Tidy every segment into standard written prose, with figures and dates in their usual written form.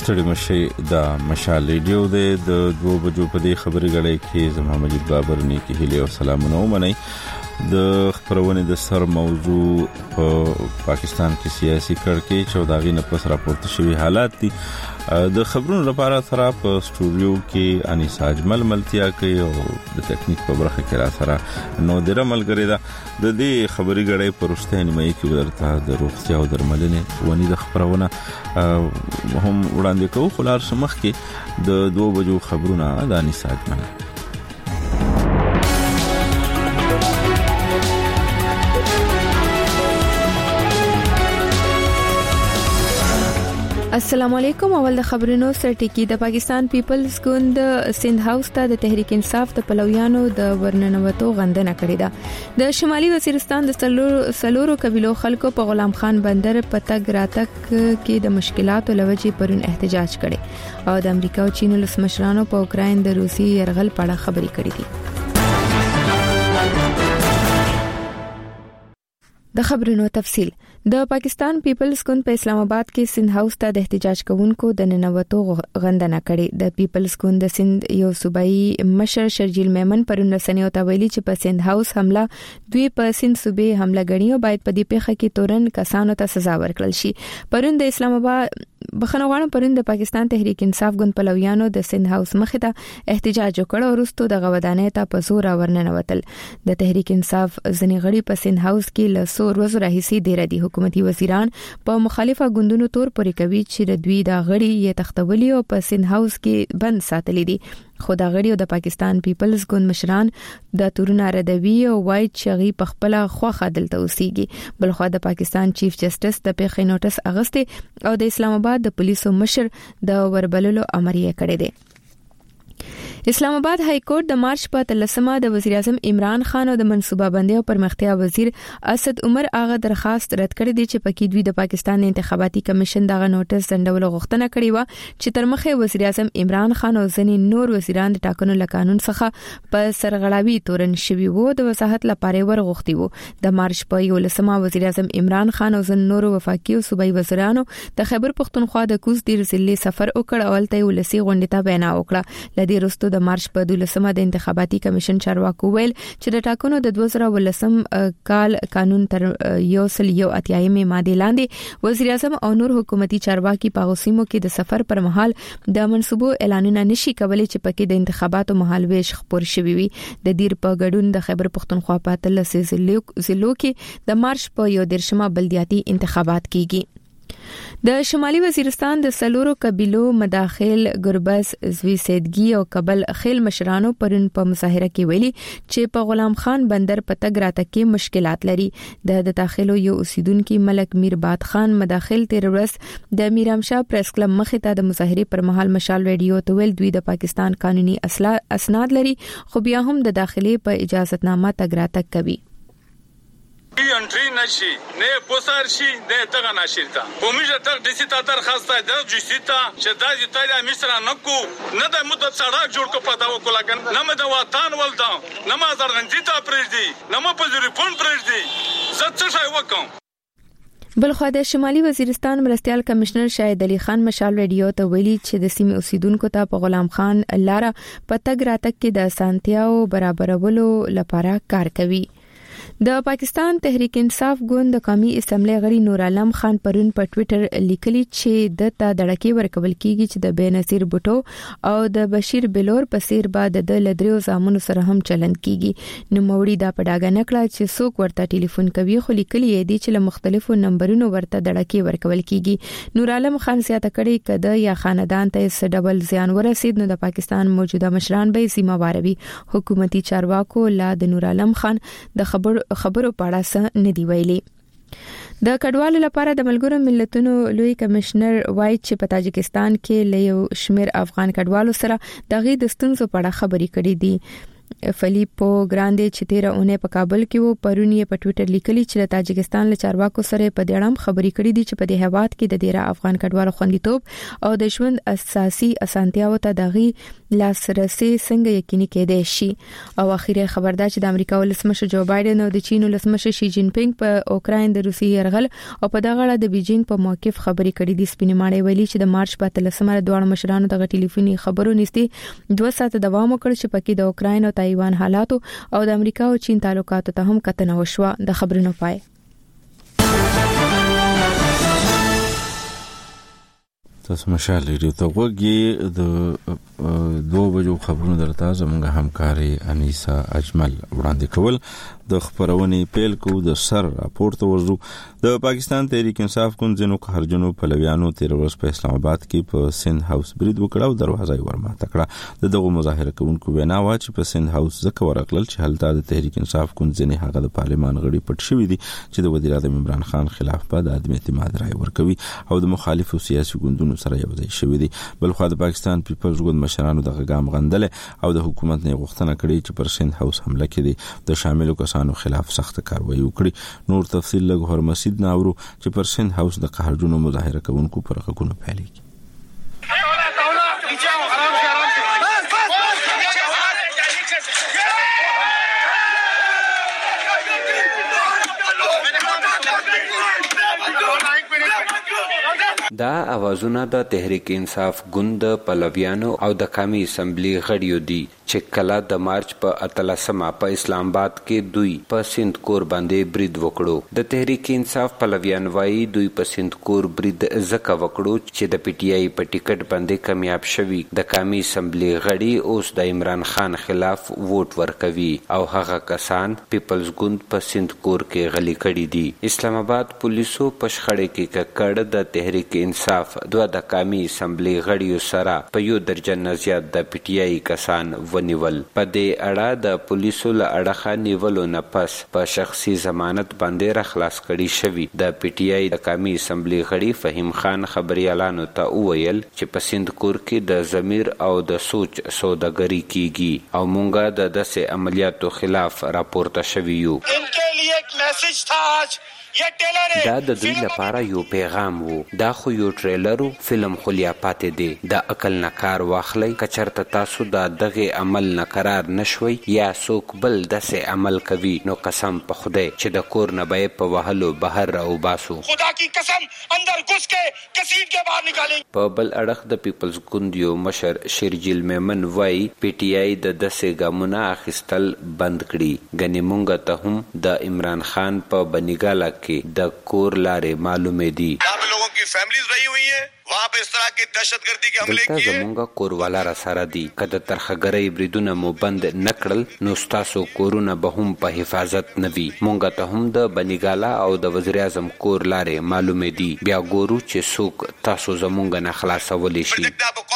ستړي مشي د مشال ریډیو د 2 بجو په دې خبري غړې کې زما مجید بابر نه کې هلي او سلامونه ومني د خبرونه د سر موضوع په پاکستان کې سیاسي کړکېچ او داغي نه پس راپورته شوی حالات دي د خبرونو لپاره سره په سټوډیو کې اني ساجمل ملتیا کوي او د ټیکنیک په برخه کې را سره نو د رملګری دا د دې خبري غړې پرسته نیمه کې ورته د روغتیا او درملنې ونی د خبرونه هم وړاندې کوو خلار سمخ کې د 2 بجو خبرونه د اني ساجمل السلام علیکم. اول د خبرونو سرټکی د پاکستان پیپلز ګوند سند هاوس ته د تحریک انصاف د پلویانو د ورننوتو غندنه کړې ده. د شمالي وزیرستان د سلورو قبيلو خلکو په غلام خان بندر پتګ راتک کې د مشکلاتو لوجې پرون احتجاج کړي او د امریکا او چین له مشرانو په اوکراین د روسي يرغل په اړه خبرې کړې دي. د خبرونو تفصيل. د پاکستان پیپلز ګوند په اسلام آباد کې سند هاوس ته د احتجاج کوونکو د ننوتو غندنه کړې. د پیپلز ګوند د سند یو صوبایي مشر شرجیل میمن پرون رسنیو ته ویلي چې په سند هاوس حمله دوی په سند صوبې حمله غني او باید په دې پیښه کې تورن کسانو ته سزا ورکړل شي. پرون د اسلام آباد بخنوانو پرون د پاکستان تحریک انصاف ګوند پلویانو د سند هاوس مخې ته احتجاج وکړ او وروسته د غودانې ته په زور ورننوتل. د تحریک انصاف ځنی غړي په سند هاوس کې له 100 ورځې راهیسې ډیر دي. حکومتي وزیران په مخالفه ګوندونو تور پورې کوي چې د دوی د غړي یې تختولي او په سند هاوس کې بند ساتلي دي. خو دا غړي او د پاکستان پیپلز ګوند مشران د تورونه ردوي او وایي چې غي په خپل خوخه دلته اوسيږي. بلخو د پاکستان چیف جسټس د پیښې نوټس اغسته او د اسلام آباد د پولیسو مشر د وربللو امر یې کړی دی. اسلام آباد های کورټ د مارچ په 13مه د وزیر اعظم عمران خان او د منصوبه بندي او پرمختیا وزیر اسد عمر اغه درخواست رد کړې دي چې پکې دوی د پاکستان انتخاباتي کمیشن دغه نوټس سندول غوښتنه کړې و چې تر مخه وزیر اعظم عمران خان او ځینې نور وزیران د ټاکنو له قانون څخه په سرغړاوي تورن شوي وو د وضاحت لپاره ورغوښتي وو. د مارچ په 11مه وزیر اعظم عمران خان او ځینې نور وفاقي او صوبایي وزیرانو د خیبر پختونخوا د کوز دیر ضلع سفر وکړ او ولته ولسی غونډه ته بیان وکړه. لدی رستو د مارچ په 12مه د انتخاباتي کمیشن چارواکو ویل چې د ټاکنو د 2018 کال قانون تر 180 ماده لاندې وزیر اعظم او نور حکومتي چارواکي په غوسیمو کې د سفر پر مهال د منصوبو اعلانونه نشي کولای چې پکې د انتخاباتو مهال ویش خبر شوي وي. د دیر په ګډون د خیبر پختونخوا په 13 ضلعو کې د مارچ په 11مه بلدیاتي انتخابات کیږي. د شمالي وزیرستان د سلورو قبيلو مداخل ګربز زوی سیدګي او قبل خیل مشرانو پرون په مظاهره کې ویلي چې په غلام خان بندر پتګ راتک کې مشکلات لري. د داخلو یو اوسیدونکو ملک میرباد خان مداخل تیر ورځ د میرامشاه پریس کلب مخې ته د مظاهره پر مهال مشال ریډیو ته ویل دوی د پاکستان قانوني اسناد لري خو بیا هم د داخلي په اجازهتنامه تګ راتک کوي. انټری نشي نه پوسار شي نه تګ نشي تا کومه تک د سیتا درخواست ده د سیتا چې د ایتالیا مصر نه کو نه د مدت سړک جوړ کو پتا وکړه کنه نه مې د وطن ولدا نه ما زرغنځي تا پرېږدي نه ما په ریپون پرېږدي زه څه شای وکم. بلخو د شمالي وزیرستان مرستيال کمشنر شاهد علي خان مشال ریډیو ته ویلي چې د سیمې اوسیدونکو ته په غلام خان لاره پتګ راتک کې د اسانتیاو برابرولو لپاره کار کوي. د پاکستان تحریک انصاف ګوند د قومي اسمبلی غړي نور عالم خان پرون په ټوئیټر لیکلي چې د تا دړکی ورکول کیږي چې د بنصیر بوټو او د بشیر بلور په سیر بعد د لدریو زامنو سره هم چلند کیږي. نو موړي دا پډاګه نکړه چې څوک ورته ټلیفون کوي خو لیکلي دی چې له مختلفو نمبرونو ورته دړکی ورکول کیږي. نور عالم خان زیاته کړي کده یا خاندان ته څه ډبل زیان ورسید نو د پاکستان موجوده مشران به سیمه واروي. حکومتي چارواکو لا د نور عالم خان د خبرو پاړه څه ندی ویلي. د کډوالو لپاره د ملګرو ملتونو لوی کمشنر وایي چې په تاجکستان کې له یو شمیر افغان کډوالو سره د غي د ستونزو په اړه خبرې کړې دي. فلیپو ګراندې چې 13 اونۍ په کابل کې وو پرون یې په ټوئیټر لیکلي چې د تاجکستان له چارواکو سره په دې اړه خبرې کړې دي چې په دې هیواد کې د ډیره افغان کډوالو خوندیتوب او د ژوند اساسي اسانتیاو ته دغه لاسرسي څنګه یقیني کېدای شي. او اخیری خبر دا چې د امریکا ولسمشر جو بایدن او د چین ولسمشر شي جین پینګ په اوکراین د روسي يرغل او په دغه اړه د بیجینګ په موقف خبرې کړې دي. سپینې ماڼۍ ویلي چې د مارچ په 13مه دوه مشرانو د ټلیفوني خبرو نيستي 2 ساعت دوام وکړ چې پکې د اوکراین او تایوان حالاتو او د امریکا او چین تعلقاتو ته هم کتنه وشوه. د خبرونو پای تاسو مشال ریډیو ته وګورئ. د 2 بجو خبرونه درته زموږ همکاري انیسا اجمل وړاندې کول. د خبرونې پیل کو د سر راپورته ورزو. د پاکستان تحریک انصاف ګوند قهرجنو پلویانو 13 ورځ په اسلام آباد کې په سند هاوس برید وکړ او دروازه یې ورماته کړه. دغه مظاهره کوونکو وینا وا چې په سند هاوس ځکه ورغلل چې هلته د تحریک انصاف ګوند ځنې هغه د پارلمان غړي پټ شوی دي چې د وزیر اعظم عمران خان خلاف په عدم اعتماد رائے ورکوي او د مخالفو سیاسي ګوندونو سره یو ځای شوی دي. بلخو د پاکستان پیپلز ګوند مشرانو د غام غندل او د حکومت نه غوښتنه کړې چې پر سند هاوس حمله کړي د شامل کسانو خلاف سخت کاروایی وکړي. نور تفصیل له هر مسجد ناورو چې پر سند هاوس د قهرجنو مظاهره کوونکو پر حقونو پیلېږي. دا اوازونه د تحریک انصاف ګوند پلویانو او د قومي اسمبلی غړیو دي چې کله د مارچ په 13مه په اسلام آباد کې دوی په سند کور باندې برید وکړو. د تحریک انصاف پلویان وايي دوی په سند کور برید زکه وکړو چې د پی ټی آی په ټیکټ باندې کامیاب شوي د قومي اسمبلی غړي اوس د عمران خان خلاف ووټ ورکوي او هغه کسان پیپلز ګوند په سند کور کې غلي کړي دي. اسلام آباد پولیسو په شخړه کې کړه د تحریک انصاف دوه د قومي اسمبلی غړیو سره په 1 درجن زیات د پی ټی آی کسان ونیول. په دې اړه د پولیسو له اړخه نیولو نه پس په شخصي ضمانت باندې راخلاص کړي شوی. د پی ټی آی د قومي اسمبلی غړي فهیم خان خبريالانو ته وویل چې په سند کور کې د ضمیر او د سوچ سوداګری کیږي او مونږه د داسې عملیاتو خلاف راپورته شوی یو. انکه لیے ایک میسج تھا آج دا د دوی لپاره یو پیغام وو. دا خو یو ټریلر فلم خلیا پاتې دی. د عقل نه کار واخلئ. کچرته تاسو د دغه عمل نه قرار نشوي یا څوک بل داسې عمل کوي نو قسم په خدای چې د کور نه به په وهلو بهر راو باسو. خدا کی قسم اندر غس کې کسید کې باہر نکالیں. په بل اړخ د پیپلز ګوند یو مشر شیرجیل میمن وای پی ټی آی د داسې ګامونه اخیستل بند کړي. غنی مونږ ته هم د عمران خان په بنیګاله د کور لارې معلومې دي. لوگوں کی فیملیز رہی ہوئی ہیں وہاں پہ اس طرح کے دہشتگردی کے حملے کیے. زمونږ کوروالا را سره دي. کله ترخګرۍ بریدونه مو بند نکړل نو تاسو کورونه به هم په حفاظت نوي. مونږ ته هم د بنیګالا او د وزیر اعظم کور لارې معلومې دي. بیا ګورو چې څوک تاسو زمونږ نه خلاصولی شي.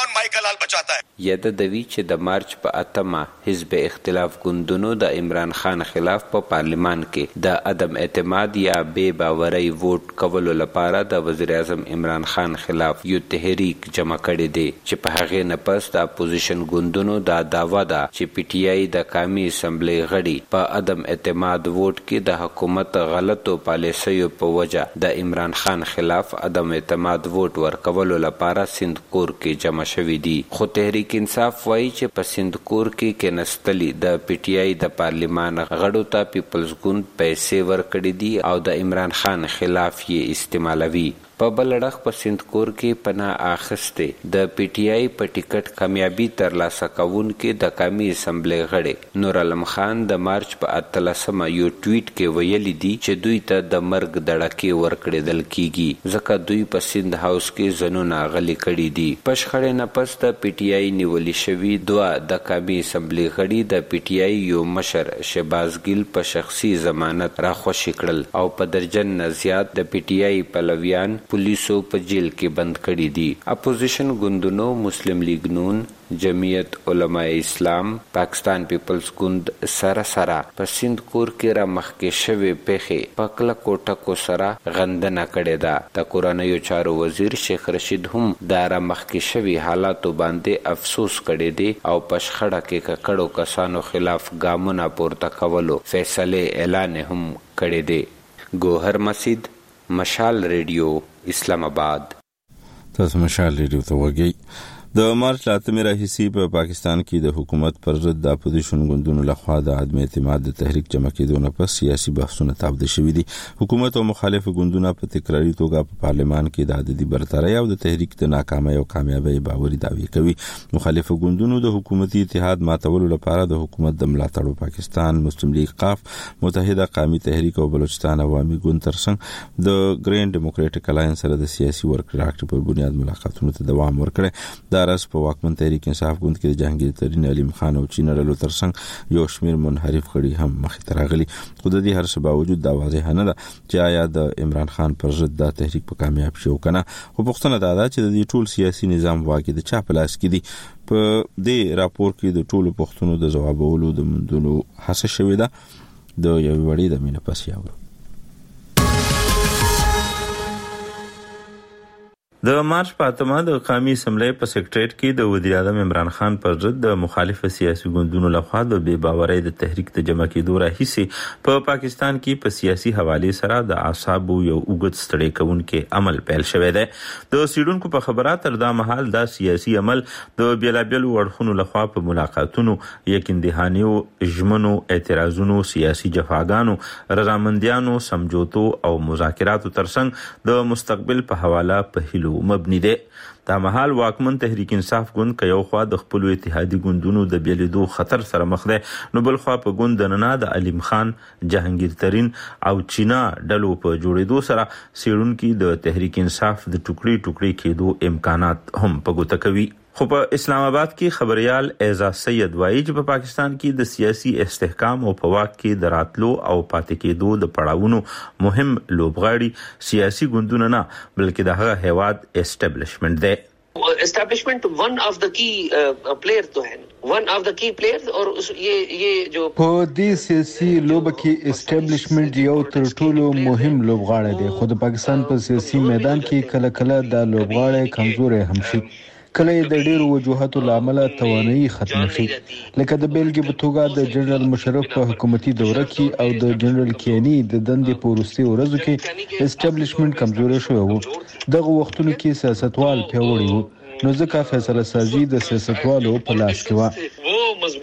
یاد دوی چې د مارچ په 8مه حزب اختلاف ګوندونو د عمران خان خلاف په پارلمان کې د عدم اعتماد یا بے باورۍ ووټ کولو لپاره د وزیر اعظم عمران خان خلاف یو تحریک جمع کړی دی چې په هغه نه پس د اپوزیشن ګوندونو دا داوا ده چې پی ټی آی د قومي اسمبلی غړي په عدم اعتماد ووټ کې د حکومت غلطو پالیسیو په وجه د عمران خان خلاف عدم اعتماد ووټ ورکولو لپاره سند کور کې جمع شوی دي. خو تحریک انصاف وایي چې په سند کور کې کېنستلي د پی ټی آی د پارلمان غړو ته پیپلز ګوند پیسې ورکړي دي او د عمران خان خلاف یې استعمالوي. په بل اړخ په سند کور کې پناه اخیسته د پی ټی آی په ټیکټ کامیابی ترلاسه کوونکې د قومي اسمبلی غړي نور علم خان د مارچ په 13مه یو ټویټ کې ویلي دي چې دوی ته د مرګ دړکې ورکړل کیږي ځکه دوی په سند هاوس کې زنونه غلي کړي دي. په شخړې نه پس د پی ټی آی نیولې شوی دوه د قومي اسمبلی غړي د پی ټی آی یو مشر شهباز ګیل په شخصي ضمانت راخوشي کړل او په درجن نه زیات د پی ټی آی پلویان پولیسو په جیل کې بند کړي دي. اپوزیشن ګوندونو مسلم لیگ نون، جمعیت علماء اسلام، پاکستان پیپلز ګوند سره په سند کور کې را مخکې شوې پیښې په کلکو ټکو سره غندنه کړې ده. د کورنیو چارو وزیر شیخ رشید هم د را مخکې شوې حالاتو باندې افسوس کړی دی او په شخړه کې ککړو کسانو خلاف ګامونه پورته کولو فیصله اعلان هم کړی دی. ګوهر مسید، مشال ریډیو، اسلام آباد. تاسو مشال ریډیو ته وګورئ. د مارچ لاتمې راهیسي په پاکستان کې د حکومت پر ضد د اپوزیشن ګوندونو لخوا د عدم اعتماد د تحریک جمع کېدو نه پس سیاسي بحثونه تابع شوي دي. حکومت او مخالف ګوندونه په تکراري توګه په پارلمان کې د عددي برتري او د تحریک د ناکامۍ او کامیابۍ باوري دعوی کوي. مخالف ګوندونو د حکومتي اتحاد ماتولو لپاره د حکومت د ملاتړو پاکستان مسلم لیگ قاف، متحده قومي تحریک او بلوچستان عوامي ګوند ترڅنګ د ګرین ډیموکراټک الاینس سره د سیاسي ورکړې پر بنیاد ملاقاتونو ته دوام ورکړي. دارس په واکمن تحریک انصاف ګوند کې د جهانگیر ترین، علیم خان او چینرلو ترڅنګ یو شمیر منحرف غړي هم مخې ته راغلي. خو د دې هر څه باوجود دا واضح نه ده چې آیا د عمران خان پر ضد د تحریک په کامیاب شو کنه. خو پوښتنه دا ده چې د دې ټول سیاسي نظام واګي د چا په لاس کې دي. په دې راپور کې د ټولو پوښتنو د جوابولو د مندلو هڅه شوې ده. د یو وړي د مینه پس یاورو. د مارچ په اتمه د قومي اسمبلی په سیکریټریټ کې د وزیر اعظم عمران خان پر ضد د مخالف سیاسي ګوندونو لخوا د بې باورۍ د تحریک د جمع کېدو راهیسي په پاکستان کې په سیاسي حواله سره د اعصابو یو اوږد ستړی کوونکی عمل پیل شوی دی. د سیډونکو په خبره تر دا مهال دا سیاسي عمل د بیلابیلو اړخونو لخوا په ملاقاتونو، یقین دهانیو، ژمنو، اعتراضونو، سیاسي جفاګانو، رضامندیانو، سمجوتو او مذاکراتو ترڅنګ د مستقبل په حواله په هیلو مبني ده. دا مهال واکمن تحریک انصاف ګوند که یو خوا د خپل اتحادي ګوندونو د بیلیدو خطر سره مخ ده، نو بل خوا په ګوند نه د علیم خان، جهانگیر ترین او چینا ډلو په جوړېدو سره سیړونکو د تحریک انصاف د ټوکړي ټوکړي کېدو امکانات هم په ګوته کوي. خو په اسلام آباد کې خبريال اعزاز سید وایي چې په پاکستان کې د سیاسي استحکام او په واک کې د راتلو او پاتې کېدو د پړاوونو مهم لوبغاړي سیاسي ګوندونه نه بلکې د هغه هیواد اسټابلیشمنت دی. اسٹیبلشمنٹ ون آف دا کی پلیئر تو ہے، ون آف دا کی پلیئر. اور یہ جو په دې سیاسي لوبه کې اسټابلیشمنت یو تر ټولو مهم لوبغاړی دی. خو د پاکستان په سیاسي میدان کې کله کله دا لوبغاړی کمزوري هم شي، کله د ډیرو وجوهاتو لامل توانایي ختم شي. لکه د بیلګې په توګه د جنرال مشرف په حکومتي دوره کې او د جنرال کینی د دندې په وروستي ورځو کې اسټابلیشمنت کمزوري شوی و. دغه وختونو کې سیاستوال پیاوړي وو، نو ځکه فیصله سازي د سیاستوالو په لاس کې و.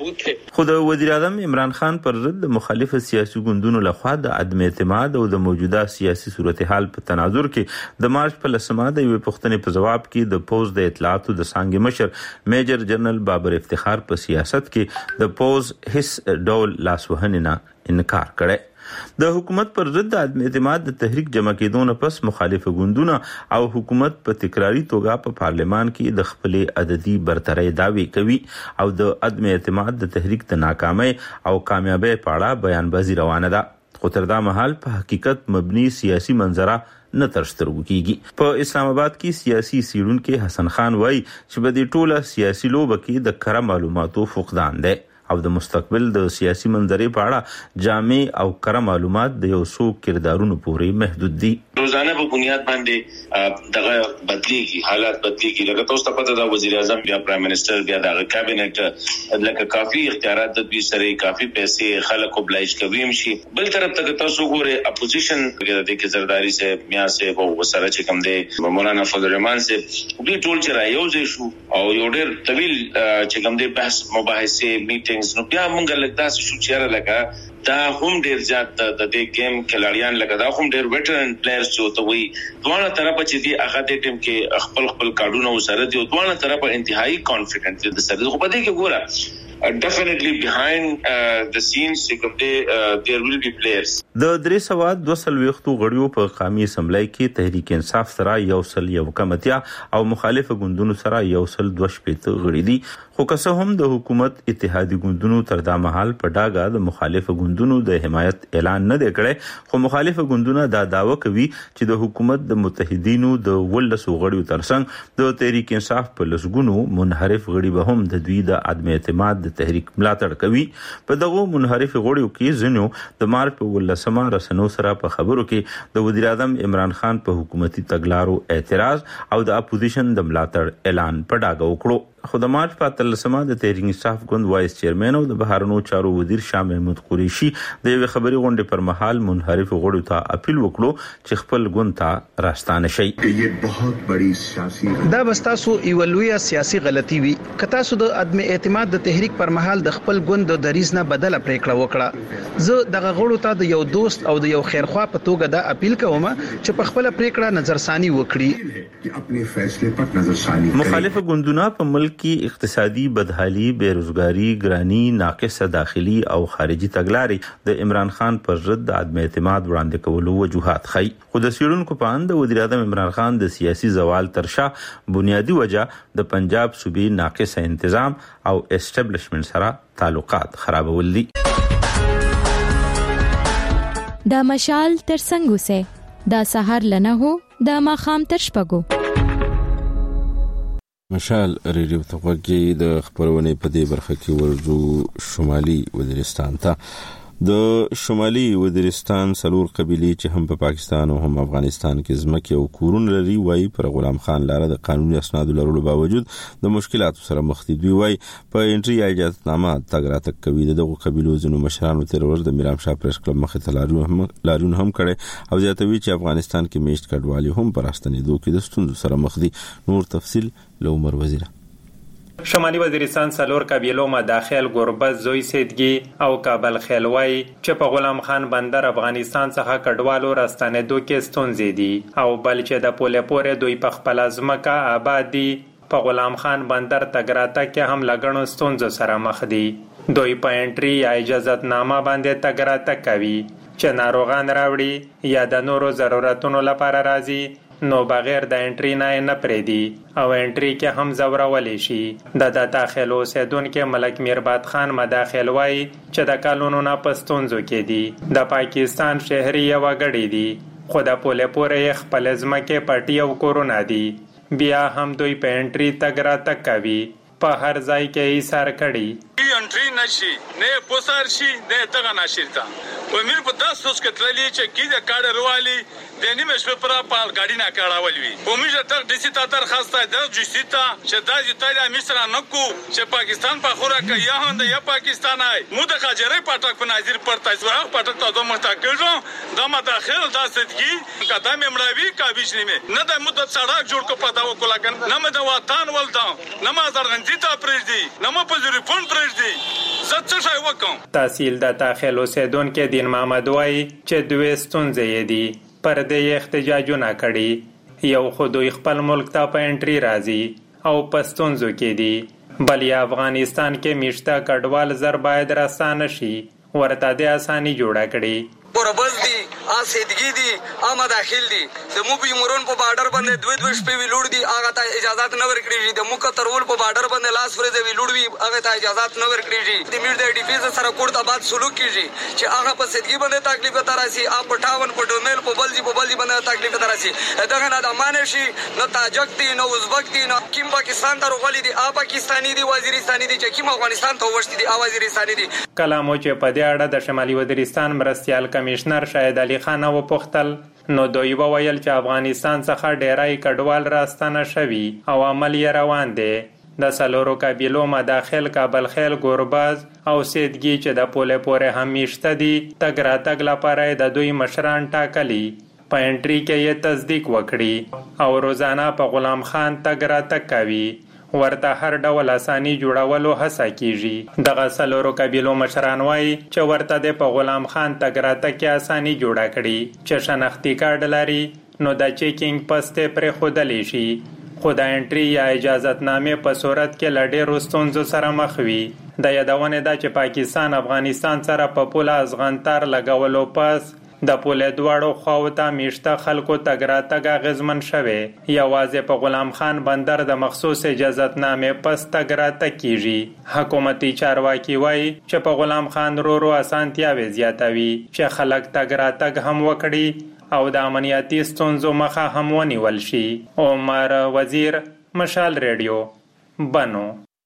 خو د وزیر اعظم عمران خان پر ضد د مخالف سیاسي ګوندونو لخوا د عدم اعتماد او د موجوده سیاسي صورتحال په تناظر کې د مارچ په لسمه د یوې پوښتنې په جواب کې د پوز د اطلاعاتو د څانګې مشر میجر جنرال بابر افتخار په سیاست کې د پوز هیڅ ډول لاسوهنې نه انکار کړی. د حکومت پر ضد د عدم اعتماد د تحریک جمع کېدو نه پس مخالف ګوندونه او حکومت په تکراری توګه په پارلمان کې د خپل عددي برتري دعوی کوي او د عدم اعتماد د تحریک د ناکامۍ او کامیابی په اړه بیانبازي روانه ده. خو تر دا مهال په حقیقت مبني سیاسي منظره نه تر سترګو کیږي. په اسلام آباد کې سیاسي سیړونکو حسن خان وایي چې په دې ټوله سیاسي لوبه کې د کره معلوماتو فقدان دی او د مستقبل د سیاسي منظرې په اړه جامع او کره معلومات د یو څو کردارونو پورې محدود دي. روزانه په بنیاد باندې دغه بدلیږي، حالات بدلیږي. لکه تاسو ته پته ده وزیر اعظم بیا پرایم منسٹر بیا د کابینټ لکه کافي اختیارات د دوی سره کافي پیسې خلکو بلایش کوي شي. بل طرف ته تاسو ګوره اپوزیشن د دې زرداری سے میا سے وو سره چې کوم دی مولانا فضل الرحمن سے دوی ټول چې رايوځي شو او یو ډېر طویل چې کوم دی بحث مباحثه میټینګ نو بیا مونږ لکه تاسو شو چیرې لکه دا هم ډیر زیات د دې گیم کلاړیان لکه دا هم ډیر ویټرن پلیئرز چې ته وي دوه طرفه چې دی هغه د ټیم کې خپل کارډونه وسره دي، دوه طرفه انتهایی کانفیډنٹ دي. د سره خو په دې کې ګوره definitely behind the scenes there will be players. د 322 غړیو په قومي اسمبلی کې تحریک انصاف سره 191 او مخالف ګوندونو سره 122 غړي دي، خو که څه هم د حکومت اتحادي ګوندونو تر دا مهال په ډاګه د مخالف ګوندونو د حمایت اعلان نه دی کړی، خو مخالف ګوندونه دا دعوه کوي چې د حکومت د متحدینو د 12 غړیو ترڅنګ د تحریک انصاف په لسګونو منحرف غړي به هم د دوی د عدم اعتماد د تحریک ملاتړ کوي. په دغه منحرف غړیو کې ځینو د مارچ په 18 رسنیو سره په خبرو کې د وزیر اعظم عمران خان په حکومتي تګلارو اعتراض او د اپوزیشن د ملاتړ اعلان په ډاګه وکړو. خو د مارچ په 13 د تحریک انصاف ګوند وایس چیرمن او د بهرنیو چارو وزیر شاه محمود قریشي د یو خبري غونډې پر مهال منحرف غړو ته اپیل وکړو چې خپل ګوند ته راستانه شي. دا بستاسو ایولویا سیاسي غلطي وي، کتا سو د عدم اعتماد د تحریک پر مهال د خپل ګوند د دریز نه بدله پریکړه وکړه. زه دغه غړو ته د یو دوست او د یو خیرخوا په توګه دا اپیل کوم چې په خپل پریکړه نظرثانی وکړي. مخالف ګوندونه په ملک کې اقتصادي بدحالي، بیروزګاری، ګرانی، ناقصه داخلي او خارجي تګلارې د عمران خان پر ضد د عدم اعتماد وړاندې کولو وجوهات خي. خو د سیړونکو په اند وزیر اعظم عمران خان د سیاسي زوال ترشا بنیادی وجہ د پنجاب صوبې ناقصه انتظام او اسټابلیشمنت سره تعلقات خرابول دي. دا مشال تر څنګه سه دا سحر لنه هو دا ماخام تر شپګو. مشال ریډیو ته وګورئ. د خبرونې په دې برخه کې ورجو شمالي وزیرستان ته. د شمالي وزیرستان سلور قبيلې چې هم په پاکستان او هم افغانستان کې ځمکې او کورونه لري، وایي پر غلام خان لاره د قانوني اسنادو لرلو باوجود د مشکلاتو سره مخ دي. دوی وایي په انټري اجازهنامه تګ راتګ کوي. دغه قبيلو ځینو مشرانو تر ورځ د میرام شاه پریس کلب مخې ته لاریون هم کړي او زیاتوي چې افغانستان کې میشت کډوالي هم پر راستنېدو کې د ستونزو سره مخ دي. نور تفصیل له عمر وزیر. شمالي وزیرستان سلور قبیلو مداخل گربز، زوی سیدگی او کابل خیلوی چې په غلام خان بندر افغانستان څخه کډوالو راستنېدو کې ستونزې دي او بل چې د پوله پورې دوی په خپل ځمکه آباد دي، په غلام خان بندر تګراته کې هم لګڼو ستونزو سره مخ دي. دوی په انټري یا اجازهنامه باندې تګراته کوي چې ناروغان راوړي یا د نورو ضرورتونو لپاره راځي، نو بغیر د انټری نه پریدي او انټری کې هم زورولې شي. د داخل اوسیدونکو ملک میرباد خان مداخل وای چې د قانونونو په ستونزو کې دي. د پاکستان شهري یو غړي دي خو د پوله پورې خپل ځمکه پټي او کورونه دي، بیا هم دوی په انټری تګ راتګ کوي، په هر ځای کې یې سر کړي. انټری نشي نه پوسار شي نه دغه ناشرتا و میر په تاسو سکتللی چې کیده کاډ روالي د نیمه شپه پر پال ګاډی نه کاړاول وی په میجه تک د سیتا درخواست د جسیتا چې د ایتالیا مصر نکو چې پاکستان په خوره کې یا هند یا پاکستان آی مو د خاجره پټک په نظر پرتا زړه پټک ته دوه مستقل د مداخل د سدګي قدم امراوي کابیش نیمه نه د مدت سړک جوړ کو پتا وکولګن نه مد وطن ولدا نه ما زرغنځي ته پرېږدي نه مو په ریفون پرېږدي زڅ شای وکم. تحصیل د داخل اوسیدونکو دین محمد وای چې دوی ستونزې دي پر دې احتجاجونه کړي، یو خو دوی خپل ملک ته په انټری راځي او په ستونزو کې دي، بل یا افغانستان کې میشته کډوال زر باید راستانه شي، ورته د اساني جوړه کړي. قربز دي اسیدګي دي اما داخل دي د مو په مورون په بارډر باندې دوه شپې وی لوړ دي، هغه ته اجازهات نه ورکړي. د مو کترول په بارډر باندې لاس ورته وی لوړ وی، هغه ته اجازهات نه ورکړي. د میر د ډیفینس سره کوړه بعد سلوک کیږي چې هغه په سیدګي باندې تکلیف تراسي، اپ 58 په ډومل په بلجی باندې تکلیف تراسي. دغه نه د مانشي نه تاجک دي نه ازبک دي نه کیم پاکستان ته روغلي دي، پاکستاني دي وزیرستاني دي چې کیم افغانستان ته وشتي دي وزیرستاني دي. کلامو چې په دې اړه د شمالي وزیرستان مرستيال کمشنر شاهد علي خان و پختل نو دوی وویل چې افغانستان څخه ډیرای کډوال راستانه شوي او عمل یې روان دی. د سلورو قبیلو مداخل کابل خیل، گرباز او سیدگی چې د پوله پورې هم میشته دي تګ راتګ لپاره د دوی مشران ټاکلي، په انټری کې یې تصدیق وکړي او روزانه په غلام خان تګ راتګ کوي، ورته هر ډول اساني جوړولو هڅه کیږي. دغه سلورو قبیلو مشران وایي چې ورته د په غلام خان تګ راتګ کې اساني جوړه کړي چې شناختی کارت لري نو د چیکینګ پسته پر خودلې شي، خو د انټری یا اجازهتنامې په صورت کې لډې ستونزو سره مخ وي. د یادونه ده چې پاکستان افغانستان سره په پوله ازغنتر لګولو پس د پوله دواړو خواو ته میشته خلکو تګ راتګ اغیزمن شوی. یوازې په غلام خان بندر د مخصوص اجازتنامې پس تګ راتګ کیږي. حکومتي چارواکي وایي چې په غلام خان رورو اسانتیاوې زیاتوي چې خلک تګ راتګ هم وکړي او د امنیتي ستونزو مخه هم ونیول شي. عمر وزیر، مشال ریډیو، بنو.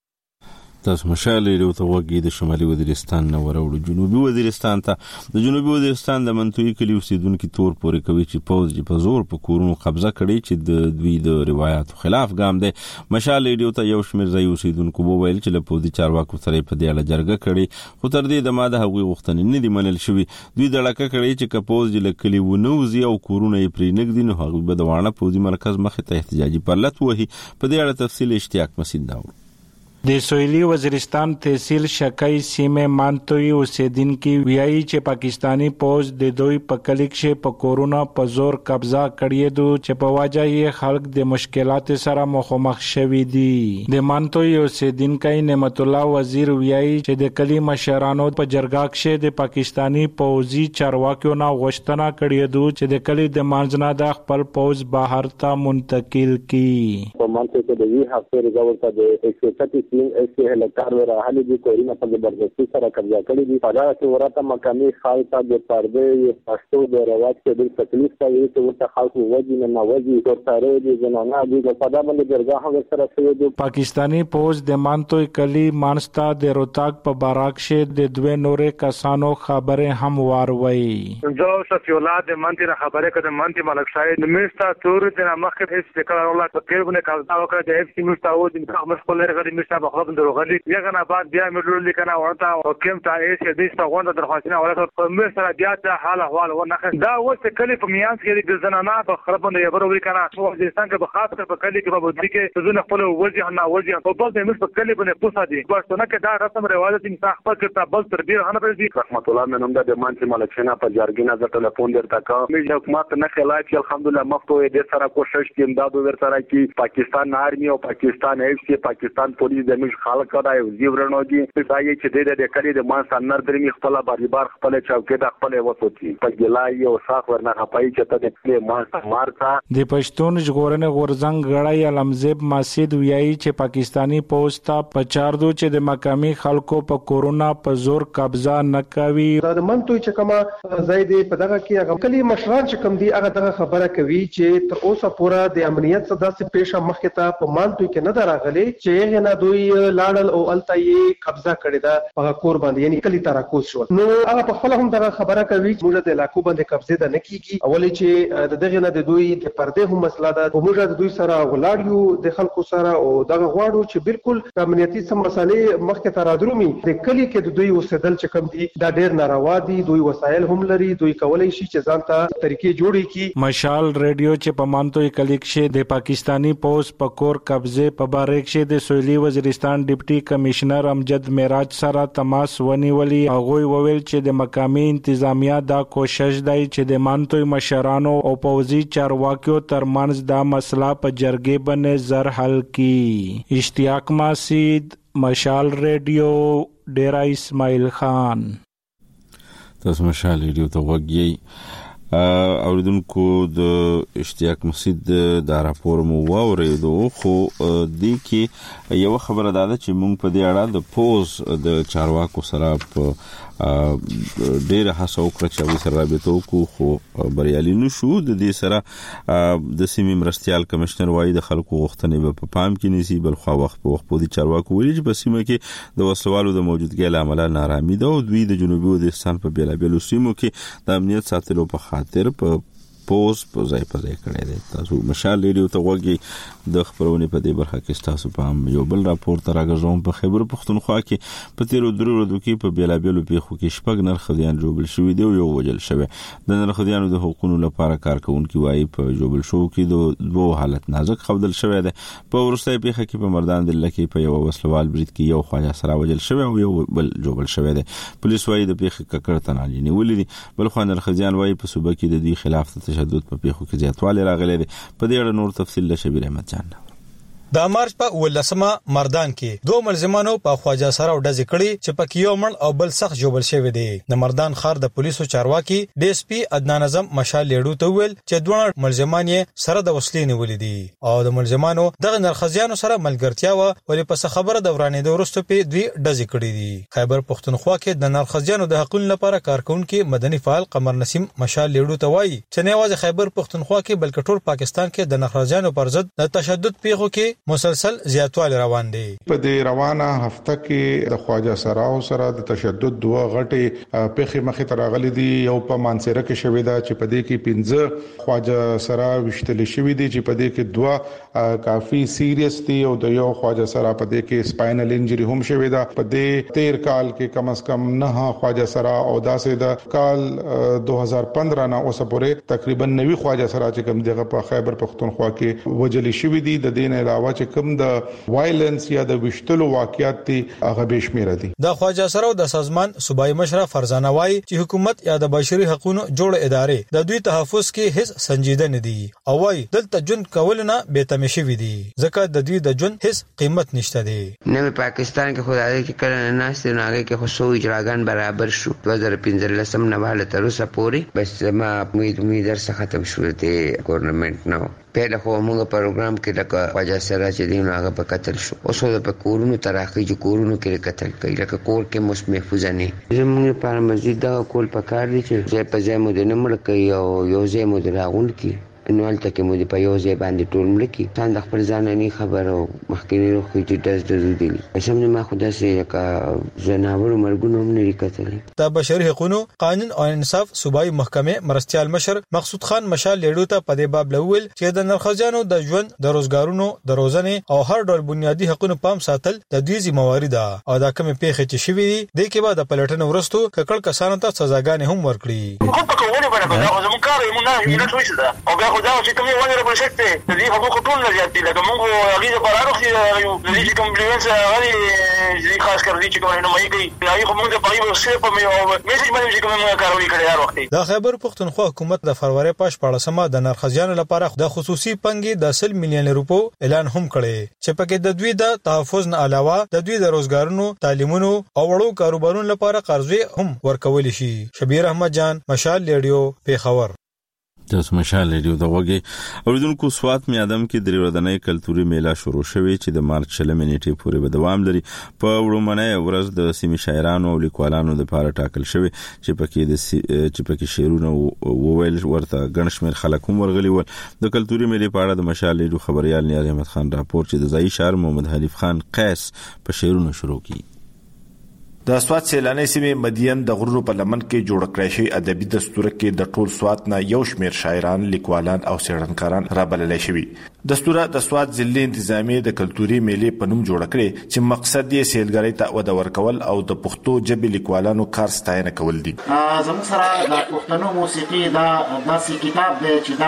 تاسو مشال ریډیو ته وګورئ. د شمالي وزیرستان نه وروړو جنوبي وزیرستان ته. د جنوبي وزیرستان د منطقي کلی اوسیدونکو تور پورې کوي چې پوز په زور په کورونو قبضه کړي چې د دوی د روایتو خلاف ګام دی. مشال ریډیو ته یو شمېر ځای اوسیدونکو وویل چې له پوزي چارواکو سره په دې اړه جرګه کړي، خو تر دې دمه د هغوی غوښتنې نه دي منل شوې. دوی د لکه کړي چې کپوز له کلی ونوزي او کورونه یې پرې نګدي نو هغوی به د وانه پوزي مرکز مخې ته احتجاجي پرلط وهي. په دې اړه تفصیل اشتیاق مسعود داور. د سویلي وزیرستان تحصیل شکای سیمه مانتوي اوسیدونکو ویایي چې پاکستانی پوز د دوی په کلیک شه په کورونا په زور قبضه کړی دو چې په واجه یې خلک د مشکلات سره مخامخ شوي دي. د مانتوي اوسیدونکو نعمت الله وزیر ویایي چې د کلی مشرانو په جرګه کې د پاکستانی پوزي چارواکیو نه غوښتنه کړې دو چې د کلی د مانځنه د خپل پوز بهر ته منتقل کړي. په مانتوي کې د وی هفته رضاوت د 130 ایسے هلکار ورا حل دي کورینا په زبردستی سره قبضه کړی دي. په دا چې ورته مقامي خالصه د پرده یو پښتو د رواج کې د تکلیف کوي چې ورته خلکو وځي نه وځي ورته دي زنانه دي په دا باندې درګه هغه سره شوی دي. پاکستانی پوز د مانتوي کلی مانستا د روتاک په باراک شه د دوه نورې کسانو خبره هم واروي. جو صفی الله د مانتي خبره کده مانتي ملک شاید مېستا تور د مخه هیڅ فکر الله په کېرونه قبضه وکړه د اف سی مستاو د مخ له غړي مېستا خلق دروغلي یغه نه بعد بیا مړول لیکنه ورته او کوم ته ایس دې ستغونده درخواستنه ولته په مې سره بیا د حال احوال ونه دا وسه کلی په میانس کې د زنانه په خرابونه یبرو لیکنه په افغانستان کې په خاص په کلی کې په بدري کې زونه خپل وځي نه وځي په بل د مس په کلی باندې پوسا دي پښتون کې دا رسم رواجت انسان خپل کې بل تر ډیر نه پېږي. رحمت الله منوم د مانچ ملکشنا په جارګینا د ټلیفون درته کا مې حکومت نه خلای الحمدلله مفتوې د سره کوشش کې امداد ورسره کې پاکستان آرمي او پاکستان ایف سی پاکستان پولیس د مش خلک کړای او زیورنوږي چې چې د کلی د مان سنر درمي خپل بار خپل چوکې د خپل وسوتی په ګلای او صاف ورنه خپای چې ته د کلی مان مارتا. د پښتون ژغورنې غورزنګ غړای علمزیب ماسید ویایي چې پاکستانی پوسټا په چاردو چې د مقامي خلکو په کورونا په زور قبضه نه کوي. د منتوي چې کما زید په دغه کې هغه کلی مشران چې کم دي هغه دغه خبره کوي چې تر اوسه پورې د امنیت څخه داسې پیښه مخکې ته په منتوي کې نه دراغلي چې هغه نه دوی لاړل او الته یې قبضه کړی دا په کور باندې یعنی کلی تراکوز شو. نو هغه په خپل هم دغه خبره کوي چې موږ د علاقو باندې قبضه ده نه کیږي اولې چې دغه نه د دوی د پرده هم مسله ده او موږ د دوی سره ولاړ یو د خلکو سره او دغه غواړو چې بالکل امنیتي سم مسالې مخکې ته رادرومي. د کلی کې د دوی اوسېدل چې کم دي دا ډېر ناروا دي. دوی وسایل هم لري دوی کولای شي چې ځان ته طریقې جوړي کی. مشال ریډیو چې په مانتوي کلیک شه د پاکستانی پوز په کور قبضه په باریک شه د سویلي وزیرستان ډیپټي کمشنر امجد معراج سره تماس ونیولي. هغه وویل چې د مقامي انتظامیه دا کوشش دی چې د مانتوي مشرانو او پوزي چارواکیو ترمنځ دا مسله په جرګې باندې زر حل کړي. اشتیاق مسعود، مشال ریډیو، ډیرا اسماعیل خان. تاسو مشال ریډیو ته وګورئ. اوریدونکو د اشتیاق مسعود د راپور مو واوریدو خو د کې یو خبره ده چې موږ په دې اړه د پوز د چارواکو سره په ډېر هڅه وکړه چې هغوی سره رابطه وکړو خو بریالي نه شو. د دې سره د سیمې مرستیال کمشنر وایي د خلکو غوښتنې به په پام کې نیسي بل خو وخت په وخت پوزي چارواکو ویلي چې په سیمه کې د وسلوالو د موجودګۍ له امله نارامي ده او دوی د جنوبي وزیرستان په بېلابېلو سیمو کې د امنیت ساتلو په خاطر په پوز په ځای کړی دی. تاسو مشال ریډیو ته وګورئ. د خبرونې په دې برخه کې تاسو په هم یو بل راپور ته راغځوم. په خیبر پښتونخوا کې په تیرو درو ورځو کې په بیلابېلو پیښو کې شپږ نرخدیان جوړل شوي دي او یو وجل شوی. د نرخدیانو د حقوقو لپاره کارکونکو وايي په جوړل شو کې د دوه حالت نازک خبدل شوی دی. په ورستۍ پیښه کې په مردان دله کې په یو وسلوال برید کې یو خواجه سره وجل شوی او یو بل جوړل شوی دی. پولیس وايي د پیښې ککړ تنالي نیولې دي. بل خو نرخدیان وايي په صوبه کې د دې خلاف تشدد په پیښو کې زیاتوالی راغلی دی. په دې اړه نور تفصیل له شبیر احمد جان. د مارچ په 18 مردان کې دوه ملزمانو په خواجه سره ډزې کړې چې په یو مړ او بل سخت جوړل شوی دی. د مردان ښار د پولیسو چارواکي ډي اس پي عدنان اعظم مشال لیډو ته ویل چې دوه ملزمان یې سره د وسلې نیولې دي او د ملزمانو دغه نرخزیانو سره ملګرتیا و ولې په خبره د ورانېدو وروسته په دوی ډزې کړې دي. خیبر پښتونخوا کې د نرخزیانو د حقوقو لپاره کارکونکو مدني فعال قمر نسیم مشال لیډو ته وایي چې نه یوازې خیبر پښتونخوا کې بلکې ټول پاکستان کې د نرخزیانو پر ضد د تشدد پیښو کې مسلسل زیاتوالی روان دي. په دې روانه هفته کې د خواجه سراو سره د تشدد دوه غټي پیښې مخې ته راغلي دي. یو په مانسره کې شوې ده چې په دې کې 15 خواجه سرا وشتل شوې دي چې په دې کې دوه کافي سیریس دي او د یو خواجه سرا په دې کې سپاینل انجری هم شوې ده. په دې 13 کال کې کم از کم 9 خواجه سرا او داسې د کال 2015 نه اوسه پورې تقریبا 90 خواجه سرا چې کوم دغه په خیبر پښتونخوا کې وجلې شوې دي. د دین علاوه چې کوم د وایلنس یا د وشتلو واقعیت دي هغه به شمیره دي. د خواجه سرا د سازمان صوبایي مشر فرزانه وایي چې حکومت یا د بشري حقوقو جوړ ادارې د دوی تحفظ کې هیڅ سنجیده نه دي او وایي دلته جون کولونه به تمشي وي دي ځکه د دوی د جون هیڅ قیمت نشته دي. نو پاکستان کې خدای کې کله نه ناست نه هغه کې خو سو اجراګان برابر شو 2015 نه واله تر اوسه پورې بس ما امید در ختم شو ته ګورنمنت نو پهله خو موږ پروګرام کې لکه خواجه سره چې دی نو هغه په قتل شو اوس د کورونو تراخی چې کورونو کې قتل کوي لکه کور کې مس محفوظ نه زموږ لپاره مزید دا کول پکار دي چې ځای په ځای مو د نمړ کوي او یو ځای مو دراغون کی نو الته کې مو په یو ځای باندې ټول ملکی ځان د خپل ځان نه خبرو مخکینی روخ چې داس دي اسمه ما خدا سي کا جناور مرګونو نه لیکتل. د بشري حقوقو قانون او انصاف صوبایي محکمه مرستيال مشر مقصود خان مشال لیډو ته په دې باب لول چې د نرخزانو د ژوند د روزګارونو د روزنې او هر ډول بنیادی حقوقو پام ساتل د دوی ذمہواری ده او دا کوم پیښه چې شوې دي د کې بعد پلټنه ورستو ککړ کسانو ته سزاګانې هم ورکړي. خو په کومه باندې دا زموږ کار یې نه نه شوې ده او خدا چې کومه ونه په شکته د دې حقوق ټول نه زیات دي لکه موږ هغه د پراروخ یو د دې کمپلیمنټس هغه خاص کر دي چې کومه نه مې کوي هغه موږ د پای په په میسج باندې چې کومه کاروي کړی هر وخت. د خیبر پښتونخوا حکومت د فروری پاش پاړسمه د نرخزیانو لپاره د خصوصي پنګي د 100 میلیون روپو اعلان هم کړی چې پکې د دوی د تحفظ نه علاوه د دوی د روزګارونو تعلیمونو او وړو کاروبارونو لپاره قرضې هم ورکول شي. شبیر احمد جان مشال لیډیو پیښور. تاسو مشال لیډیو د وګي اوریدونکو سوات میادم کې درې ورځنۍ کلتوري میله شروع شوې چې د مارچ 16 نیټې پورې به دوام لري. په وړومنۍ ورځ د سیمې شاعرانو او لیکوالانو لپاره ټاکل شوی چې پکې شعرونه وویل ورته ګڼ شمېر خلک هم ورغلي ول. د کلتوري میلې په اړه د مشال لیډیو خبريال نیاز احمد خان راپور چې د ځایي شاعر محمد حنیف خان قیس په شعرونو شروع کړي. د سوات سیلاني سیمې مدین د غرونو په لمن کې جوړ کړی شوی ادبي دستور کې د ټول سوات نه یو شمېر شاعران، لیکوالان او څېړنکاران رابللی شوي. دستوره د سوات ضلعي انتظامیې د کلتوري میلې په نوم جوړه کړې چې مقصد یې سیلګرۍ ته وده ورکول او د پښتو ژبې لیکوالانو کار ستاینه کول دي. زموږ سره د پښتنو موسیقي دا داسې کتاب دی چې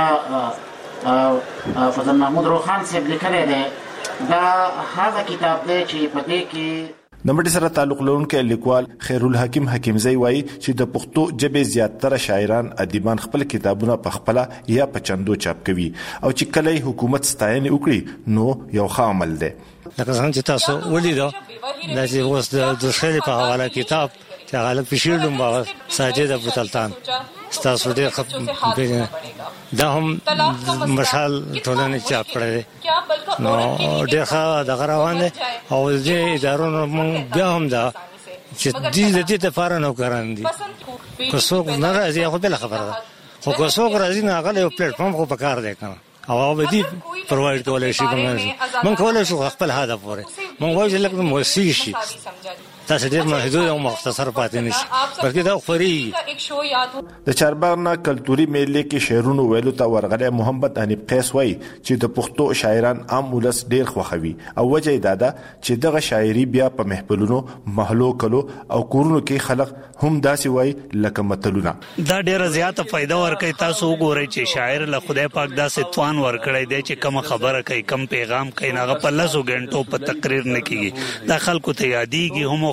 دا فضل محمود روخان صاحب لیکلی دی. دا هغه کتاب دی چې په دې کې د مټي سره تعلق لرونکي لیکوال خیرالحکیم حکیمزی وایي چې د پښتو ژبې زیاتره شاعران ادیبان خپل کتابونه په خپل یا په چندو چاپ کوي او چې کله حکومت ستاینه وکړي نو یو ښه عمل دی. لکه څنګه چې تاسو ولیدو دا چې اوس د خیر په حواله کتاب چې غالب پښیړم با ساجد ابو سلطان تاسو ډېر دا هم مشال ټولنې چاپ کړی نو ډېر ښه د روان دي او دې ادارونو مونږ بیا هم دا چې دې لپاره نو کاران دي که څوک نه راځي خو بل خبره ده خو که څوک راځي نه هغه یو پلیټ فارم خو پکار دی کنه او هغه دې پرووايډ کولای شي مونږ کولای شو خپل هدف پوره مونږ وایو چې لکه موسیقي شي تاسو ډېر محدود او مختصر پاتې نشي بلکې دا خوري. د چارباغ نه کلتوري میلې کې شعرونو ویلو ته ورغلی محمد حنیف قیس وایي چې د پښتو شاعران عام ولس ډېر خوښوي او وجه یې دا ده چې دغه شاعري بیا په محفلونو محلو کلو او کورونو کې خلک هم داسې وایي لکه متلونه. دا ډېره زیاته فایده ورکوي. تاسو وګورئ چې شاعر له خدای پاک داسې توان ورکړی دی چې کومه خبره کوي کم پیغام کوي هغه په 10 غنټو په تقریر نه کیږي دا خلکو ته یادېږي هم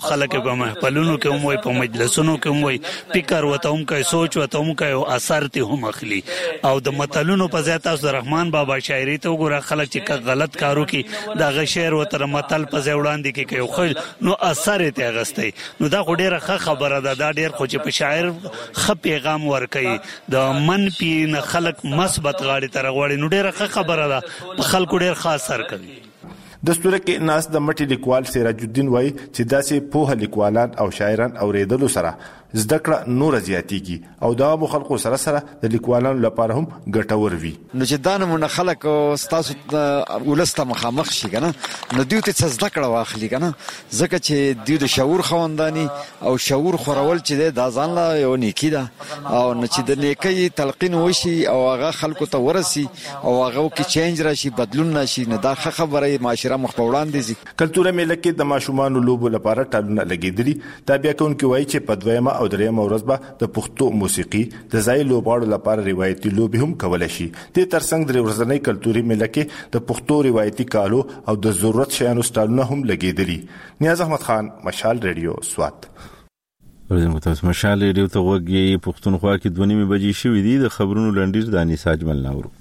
خلک په محفلونو کې هم وي په مجلسونو کې هم وي فکر وته هم کوي سوچ وته هم کوي او اثر ته هم اخلي او د متلونو په ځای تاسو رحمان بابا شاعري ته وګوره خلک چې غلط کارو کې دا غ شعر وته متل په ځای وړاندې کې کوي خو نو اثر ته اغستي نو دا ډیره ښه خبره ده دا ډیر خو چې په شاعر خ پیغام ورکوي د منفي نه خلک مثبت غاړي تر غوړي نو ډیره ښه خبره ده په خلکو ډیر ښه اثر کوي د ستوره کې ناس د مټي لیکوال سراج الدین وای چې داسې په لیکوالان او شاعران اوریدلو سره زده کړه نور زیاتیږي او دا مخالکو سره سره د لیکوالانو لپاره هم ګټور وي نو چې دا نمونه خلک تاسو ولسته مخامخ شي کنه نو دوی ته زده کړه واخلي کنه ځکه چې دوی د شعور خوندانی او شعور خورول چې د ځان لا یو نیکی ده او نو چې د نیکی تلقین وشي او هغه خلکو ته ورسي او هغه کې چینج راشي بدلون راشي نه دا خبره معاشره مخ په وړاندې زی کلتوره ملت کې د ماشومان لوبو لپاره ټالونه لګیدلي تابع کوونکي وایي چې په دویمه او درېمه ورځ به د پښتو موسیقي د ځای لوبغاړو لپاره روایتي لوبي هم کولای شي د ترڅنګ د ورځنی کلتوري ملت کې د پښتو روایتي کالو او د ضرورت شیانو ستالونه هم لګیدلي نیاز احمد خان مشال ریډیو سوات ورته تاسو مشال ریډیو ته وګورئ پښتونخوا کې 2:30 بجې شوې دي د خبرونو لنډیر د انیس اجمل ناورو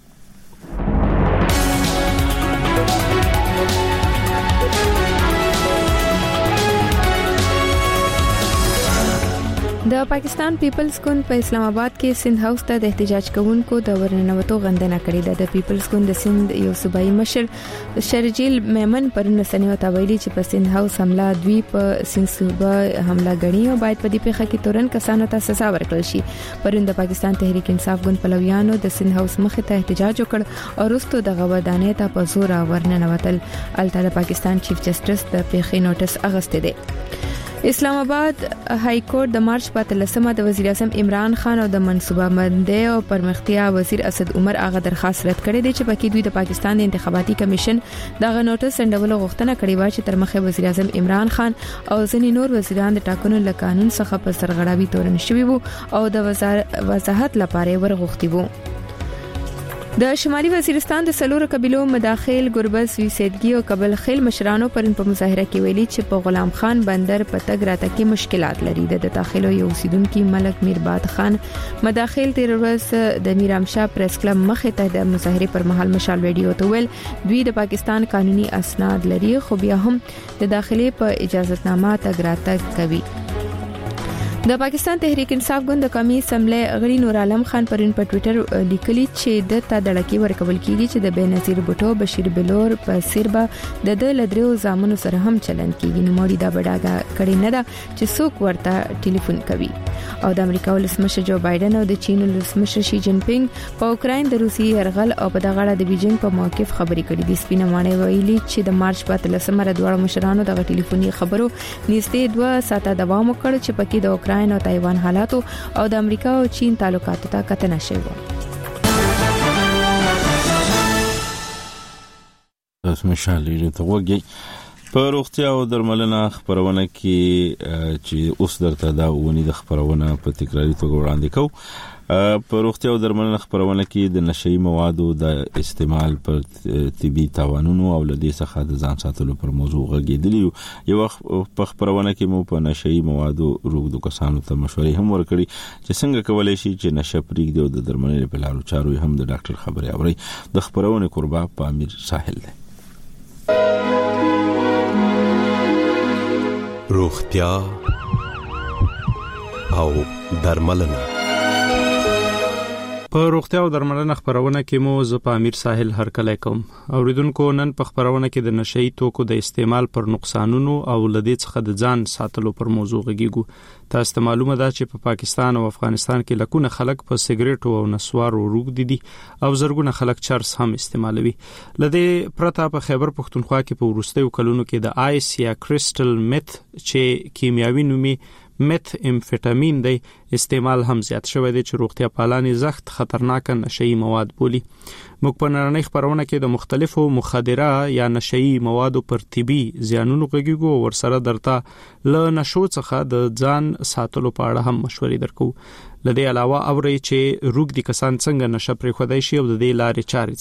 د پاکستان پیپلز ګوند په اسلام آباد کې سند هاوس ته د احتجاج کوونکو د ورننوتو غندنه کړې ده د پیپلز ګوند د سند یو صوبایي مشر شرجیل میمن پرونه سنیو ته ویلي چې په سند هاوس حمله دوی په سند صوبه حمله غني او باید په دې پیښه کې تورن کسانو ته سزا ورکړل شي پرونه د پاکستان تحریک انصاف ګوند پلویانو د سند هاوس مخې ته احتجاج وکړ او وروسته د غوډانې ته په زور ورننوتل الته د پاکستان چیف جسټس د پیښې نوټس اغسته ده اسلام آباد های کورټ د مارچ په 13مه د وزیر اعظم عمران خان او د منصوبه بندي او پرمختیا وزیر اسد عمر هغه درخواست رد کړی دی چې پکې دوی د پاکستان د انتخاباتي کمیشن دغه نوټس سندول غوښتنه کړې و چې تر مخه وزیر اعظم عمران خان او ځینې نور وزیران د ټاکنو له قانون څخه په سرغړاوي تورن شوي وو او د وضاحت لپاره ورغوښتي وو د شمالي وزیرستان د سلور قبيلو مداخل ګربز وسیدګي او قبل خیل مشرانو پرن په مظاهره کې ویلي چې په غلام خان بندر په تګ راته کې مشکلات لري د داخلو یو اوسیدونکو ملک میرباد خان مداخل تیر ورځ د میرامشاه پریس کلب مخې ته د مظاهره پر مهال مشال ویډیو ته ویل دوی د پاکستان قانوني اسناد لري خو بیا هم د داخلي په اجازهتنامه تګ راته کوي د پاکستان تحریک انصاف ګوند د قومي اسمبلی غړي نور عالم خان پرین په ټوئیټر لیکلي چې د تدړکی ورکول کیږي چې د بنظیر بوټو بشیر بلور په سیربا د لدریو زامنو سره هم چلن کیږي نو موري دا بډاګه کړي نه ده چې څوک ورته ټلیفون کوي او د امریکا ولسمشر جو بایدن او د چین ولسمشر شي جین پینګ په اوکراین د روسي يرغل او په دغه اړه د بیجینګ په موقف خبري کړې دي سپینه مانه ویلي چې د مارچ په 13مه د دوه مشرانو د ټلیفوني خبرو نږدې 2 ساعته دوام وکړ چې پکې د اوکراین او تایوان حالاتو او د امریکا او چین تعلقاتو ته کتنه شوه. تاسو مشالې ته وګورئ په روغتیا او درملنه خبرونه کې چې اوس درته دا ونی د خبرونه په تکراری توګه وړاندې کوم په روغتیا او درملنه خبرونه کې د نشئی موادو د استعمال پر طبي تاوانونو او لدې څخه د ځان ساتلو پر موضوع غږیدلی یو په خبرونه کې مو په نشئی موادو روغدو کسانو ته مشورې هم ورکړي چې څنګه کولای شي چې نشه پرېږدي او د درملنې په لارو چارو هم د ډاکټر خبري اوري د خبرونه قربا په امیر ساحل دی روغتیا او درملنه په روغتیا او درملنه خبرونه کې مو ز په امیر ساحل هرکلی کوم اوریدونکو نن په خبرونه کې د نشئی توکو د استعمال پر نقصانونو او لدې څخه د ځان ساتلو پر موضوع غږیږو تاسو ته معلومه ده چې په پاکستان او افغانستان کې لکونه خلک په سیګریټو او نسوارو روغ دي او زرګونه خلک چرس هم استعمالوي لدې پرته په خیبر پختونخوا کې په ورستیو کلونو کې د آیس یا کریسټل میث چې کیمیاوي نومي میث امفیټامین دی استعمال هم زیات شوی دی چې روغتیا پالانې زخت خطرناک نشئی مواد بولی موږ په نړۍ خبرونه کې د مختلفو مخدره یا نشئی موادو پر طبي زیانونو غږیږو او ورسره درته له نشو څخه د ځان ساتلو په اړه هم مشورې درکو لدې علاوه اوري چې روغ دي کسان څنګه نشه پرې خدای شي او د دې لارې چارې څه دي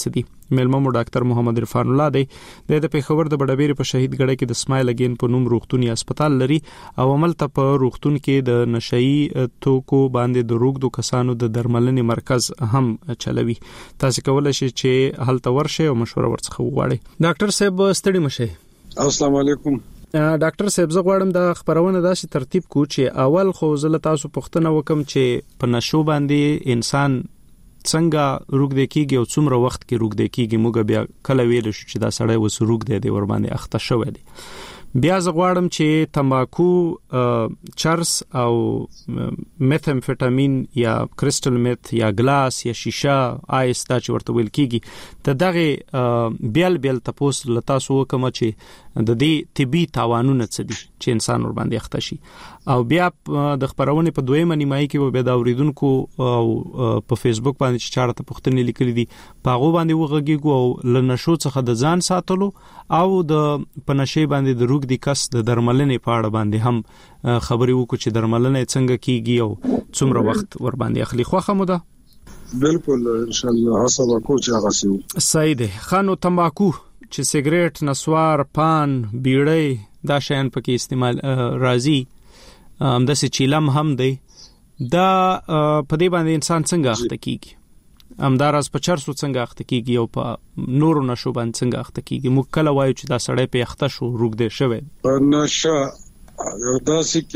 ملمو ډاکټر محمد عرفان الله دی د پیښور د بډبیر په شهید ګړی کې د سمایل اگین په نوم روغتونی هسپتال لري او عملته په روغتون کې د نشئی توکو باندې د روغدو کسانو د درملنې مرکز هم چلوي. تاسو کولای شئ چې هلته ورشئ او مشوره ورڅخه وغواړئ. ډاکټر صاحب ستړي مشه. السلام علیکم. ډاکټر صاحب زه غواړم د خبرونه داسې ترتیب کو چې اول خو زه تاسو پوښتنه وکم چې په نشو باندې انسان څنګه روغ کېږي او څومره وخت کې روغ کېږي. موږ بیا کله ویل شو چې دا سړی وس روغ دی ور باندې اخته شوی دی. بیا زه غواړم چې تمباکو، چرس او میثامفیټامین یا کریسټل میث یا ګلاس یا شیشه آیس دا چې ورته ویل کېږي ته دغه بیل تاسو لتا سو کوم چې د دې طبي تاوانونه څه دي چې انسان ور باندې اخته شي. او بیا د خبرونه په دویمه نیمایي کې به د اوریدونکو او په فیسبوک باندې چې چارته پوښتنې لیکلې دي پاغو باندې وغږیږو او لنشو څخه د ځان ساتلو او د پنشي باندې د روغ دي کس د درملنې په اړه باندې هم خبرې وکړو چې درملنه څنګه کیږي او څومره وخت ور باندې اخلي. خوخه مو ده؟ بالکل ان شاء الله حسب کو چې هغه سي. صحیح ده. خانو تمباکو چې سیګریټ، نسوار، پان، بیړۍ دا شیان پکې استعمال راځي د سچیلم هم دی. دا په دې باندې انسان څنګه اخته کیږي؟ امدارس په چرسو څنګه اخته کیږي او په نورو نشو باندې څنګه اخته کیږي؟ موږ کله وایو چې دا سړی په اخته شو روغ دی شوی. نشه یو داسې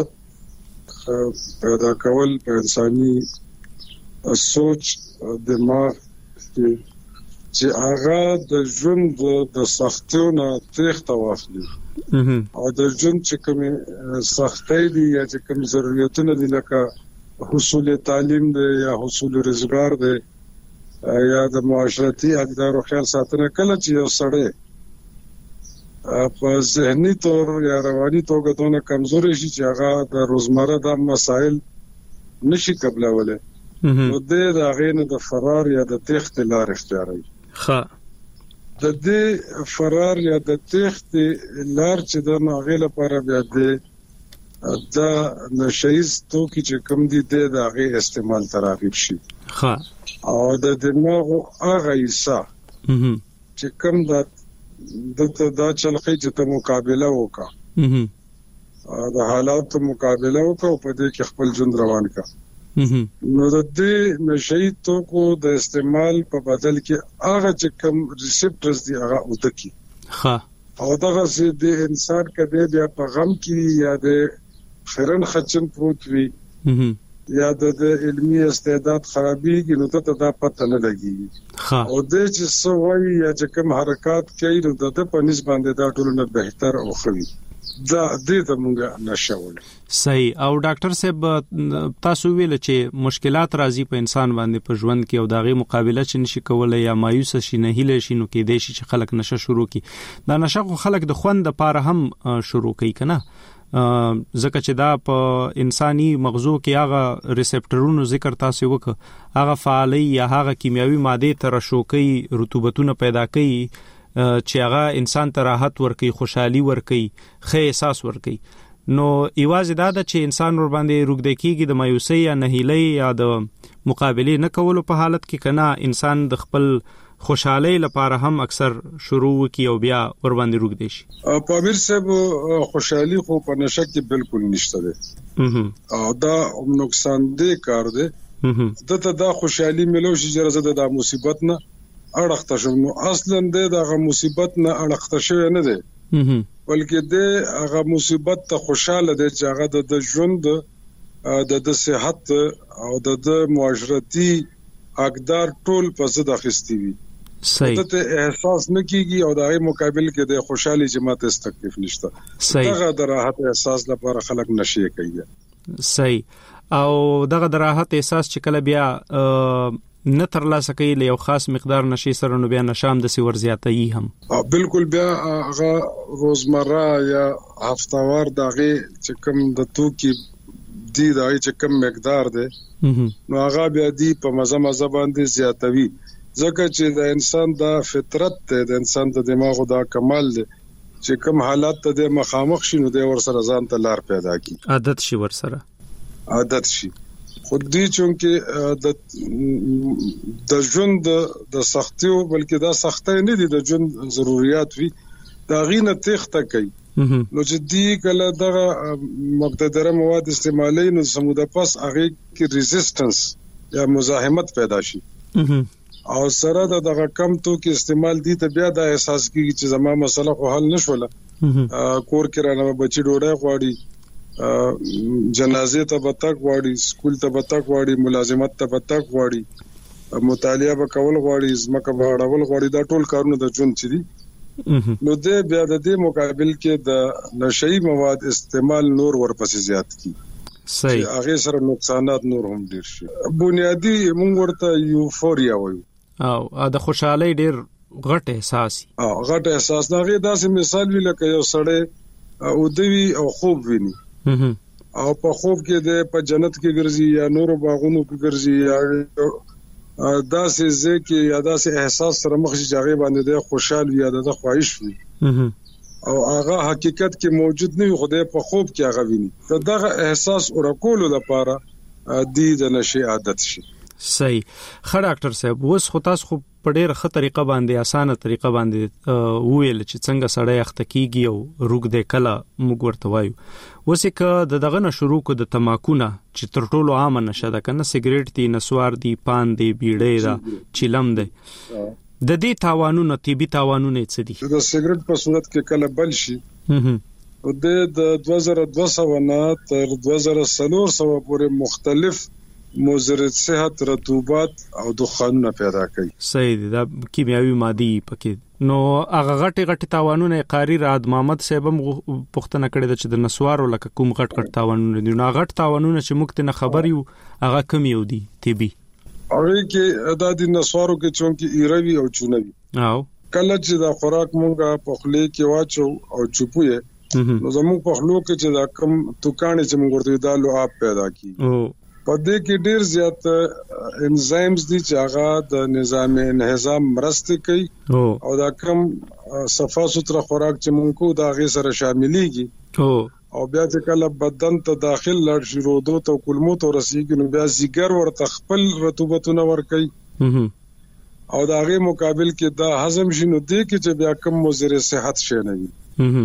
کیفیت پیدا کول په انساني سوچ دماغ چې هغه د ژوند د سختیونو تېښته واخلي او د ژوند چې کوم سختۍ دي یا چې کوم ضرورتونه دي لکه حصول تعلیم دی یا حصول روزګار دی یا د معاشرتي اقدارو خیال ساتنه کله چې یو سړی په ذهني تور یا رواني توګه دونه کمزوري شي چې هغه د روزمره د مسایل نشي قبلوله نو د هغه د فرار یا د تېښتې لار اختیاروي. د دې فرار یا د تېښتې لار چې د هغه لپاره بیا د نشایز توکي چې کوم دي د هغه استعمال تراغیب شي. او د دماغ هغه حصہ چې کوم د چلخي چې ته مقابله وکړه د حالاتو مقابله وکړه په دې کې خپل ژوند روان کړه. نو د دې نشئی توکو د استعمال په بدل کې هغه چې کوم ریسپټرز دي هغه ودکی. او دغه چې د انسان کده بیا په غم کې یا د خیرن خچن پروت وي یا د علمي استعداد خرابېږي نو ته دا پته نه لګي. او د چې سوي یا چې کوم حرکت کوي نو د په نسبت باندې دا ټول نه بهتر او خوي دا دې ته مونږه نشول. صحیح. او ډاکټر صاحب تاسو ویل چې مشکلات راځي په انسان باندې په ژوند کې او داغه مقابله چې نشي کولای یا مایوس شي نه هیله شي نو کې د شي چې خلک نشه شروع کی. دا نشه خو خلک د خوند لپاره هم شروع کوي کنه ځکه چې دا په انساني مغزو کې هغه ریسپټرونو ذکر تاسو وکړه هغه فعالي یا هغه کیمیاوي ماده ترشوکي رطوبتونه پیدا کوي چې هغه انسان ته راحت ورکي، خوشحالي ورکي، ښه احساس ورکي. نو ایواز دا د چې انسان ور باندې روغ دی کیږي د مایوسي یا نهیلي یا د مقابله نه کولو په حالت کې کنه انسان د خپل خوشحالي لپاره هم اکثر شروع وکي او بیا ور باندې روغ دی شي. په امیر صاحب خوشحالي خو په نشه کې بالکل نشته ده او دا نقصان دی کار دی. دته دا خوشحالي ملو شي جرزه د مصیبت نه اړخته شو نو اصلا دغه مصیبت نه اړخته شوی نه دی بلکې دغه مصیبت ته خوشاله دی چې هغه د ژوند د صحت او د معاشرتي اقدار ټول په ضد اخیستی وي. ته احساس نه کیږي او دغه مقابل کې د خوشحالي جماعت است تکلیف نشته. دغه د راحت احساس لپاره خلک نشي کوي. صحیح. او دغه د راحت احساس چې کله بیا نه ترلاسه کوي له یو خاص مقدار نشي سره نو بیا نشام د سی ورزياتي هم بالکل بیا هغه روزمره یا هفتوار دغه چې کوم د توکي دی دای چې کوم مقدار دی نو هغه بیا دی په مزه باندې زیاتوي ځکه چې د انسان د فطرت ته د انسان د دماغو دا کمال دی چې کوم حالات ته مخامخ شي نو د ور سره ځان ته لار پیدا کی عادت شي خودي چونکه د ژوند د سختیو بلکې دا سختۍ نه دي، د ژوند ضرورت وي دا غینه تخته کوي. نو چې دی کله دغه مقتدره مواد استعمالي نو سموده پس هغه کې ریزिस्टنس یا مزاحمت پیدا شي او سره دغه کم تو کې استعمال دي ته بیا د احساس کیږي چې زما مسله خو حل نشوله. کور کې رانه بچي ډوډۍ غواړي، جنازې ته بتک غواړي، سکول ته بتک غواړي، ملازمت ته بتک غواړي، مطالعه به کول غواړي، زمکه به اړول غواړي، دا ټول کارونه د ژوند چي دي. نو د بیا د دې مقابل کې د نشئی مواد استعمال نور ورپسې زیات کی. صحیح. هغه سره نقصانات نور هم ډیر شي. بنیادی موږ ورته یوفوریا وایو او د خوشحالي ډیر غټ احساس. غټ احساس دا غي داسې مثال وی لکه یو سړی او دوی او خوب ویني او په خوب کې د په جنت کې ګرځي یا نور باغونو کې ګرځي یا داسې ځکه یا داسې احساس سره مخ شي چې هغه باندې د خوشحال وي یا د خواهش وي او هغه حقیقت کې موجود نه وي، خدای په خوب کې هغه ویني. دغه احساس ورکول لپاره د نشي عادت شي. صحیح. خا ډاکټر صاحب اوس خو تاسو خو په ډېر ښه طریقه باندې اسانه طریقه باندې ویل چې څنګه سړی اخته کیږي او روغ دې کله موږ ورته وایو. وسې ک دغه نه شروع کو د تماکونه چې تر ټولو عام نشه ده کنه، سیګریټ دی، نسوار دی، پان دی، بیړې دا، چیلم دی. د دې تاوانونه طبي تاوانونه څه دي؟ د سیګریټ په صورت کې کله بل شي او د 2200 نه تر 2400 پورې مختلف مضر صحت، رطوبات او دخانونه پیدا کوي. صحیح دي. دا کیمیاوي مادي پکې. نو هغه غټي تاوانونه قاری راد محمد صاحب هم پښتنه کړی د چې د نسوارو لکه کوم غټ تاوانونه دي. نو غټ تاوانونه چې موږ ته خبر یو هغه کم یو دي طبي. هغه کې د نسوارو کې چونکی ایروي او چونوي او کله چې دا خوراک مونږه په خله کې واچو او چوپوي نو زموږ په خلو کې چې دا کم توکانې چې موږ ورته دا لو اپ پیدا کی. په دې کې ډیر زیات انزایمز دي چې هغه د نظام انهضام مرسته کوي او دا کم صفا سوتره خوراک چې موږ کو دا غي سره شاملېږي او بیا چې کله بدن ته داخل لړ شروع دو ته کلمو ته رسیږي نو بیا زیګر ورته خپل رطوبتونه ور کوي او دا غي مقابل کې دا هضم شنو دي کې چې بیا کم مضر صحت شي نه وي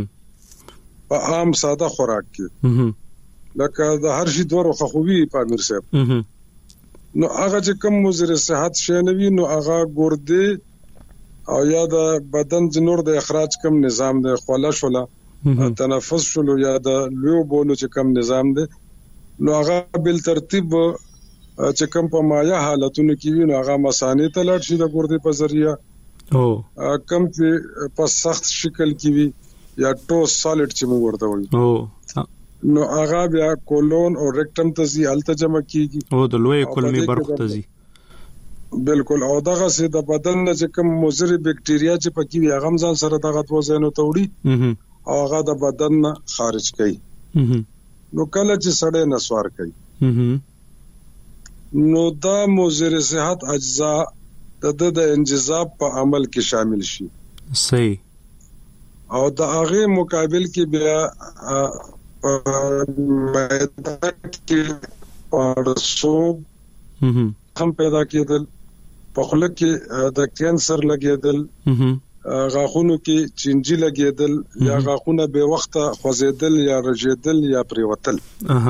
په عام ساده خوراک کې لکه د هر شي دوه خوخوي په امیر صاحب نو هغه چې کم مضر صحت شي نه وي نو هغه ګردې او یا د بدن جنور د اخراج کم نظام د خلاص ولا تنفس شلو یا د لیو بولو چې کم نظام دی نو هغه بل ترتیب چې کم په مایا حالتونو کې وي نو هغه مسانې ته لاړ شي د ګردې په ذریعہ کم چې په سخت شکل کې وي یا ټوس سالډ چې موږ ورته وایو نو هغه بیا کولون او ریکټم ته ځي الته جمع کیږي او د لوی کولمي برخه ته ځي بالکل او دغه سي د بدن نه چې کم مضر بکټریا چې پکې وي هغه ځان سره دغه وزن ته وړي او هغه د بدن نه خارج کوي نو کله چې سړی نسوار کوي نو دا مضر صحت اجزا د انجذاب په عمل کې شامل شي. صحیح. او د هغه مقابل کې بیا معده کې پړسو هم پیدا کېدل، په خوله کې د کینسر لګېدل، غاښونو کې چینجی لګېدل یا غاښونه به وخته خوځېدل یا رژېدل یا پریوتل.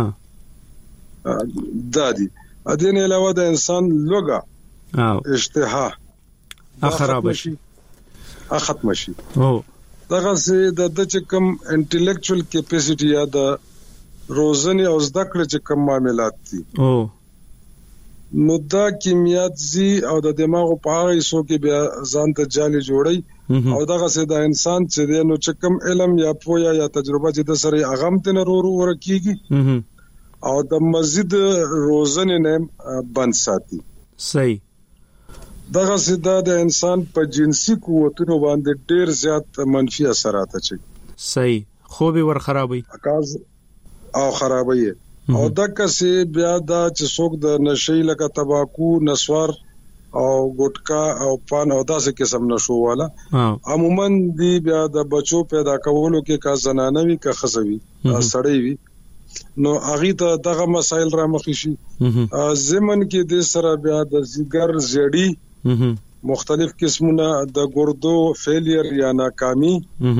دا دي. ا دې نه علاوه د انسان لوګه اشتها خراب شي ختم شي. دغه سي د چې کوم انټلیکچوال کیپاسټي یا د روزنی او زده کړې چې کوم معاملات دي نو دا کیمیات زی او د دماغ په هغه حصو کې بیا ځان ته جالي جوړي او دغه سي د انسان چې نو چې کوم علم یا پویا یا تجربه چې د سره اغم تن ورکیږي او د مزید روزنه نه بند ساتي. صحیح. دغه سیده د انسان په جنسي قوتونو باندې ډیر زیات منفي اثرات اچي. صحیح. خوب ور خرابوي او خرابوي او دغه سي بیا دا چې څوک د نشي لکه تباکو، نسوار او ګټکا او پان او داسې قسم نشو والا عموما دی بیا د بچو پیدا کولو کې کا زنانه وی کا خزوي سړی وی نو اغه ته دغه مسائل را مخ شي زمن کې د سره بیا د زیګر زړی مختلف قسمونه د ګردو فیلیر یا ناکامي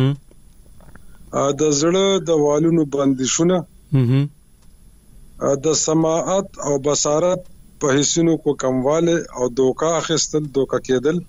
د زړه د والونو بندشونه د سماعت او بصارت په حسینو کو کمواله او دوکا اخستل دوکا کېدل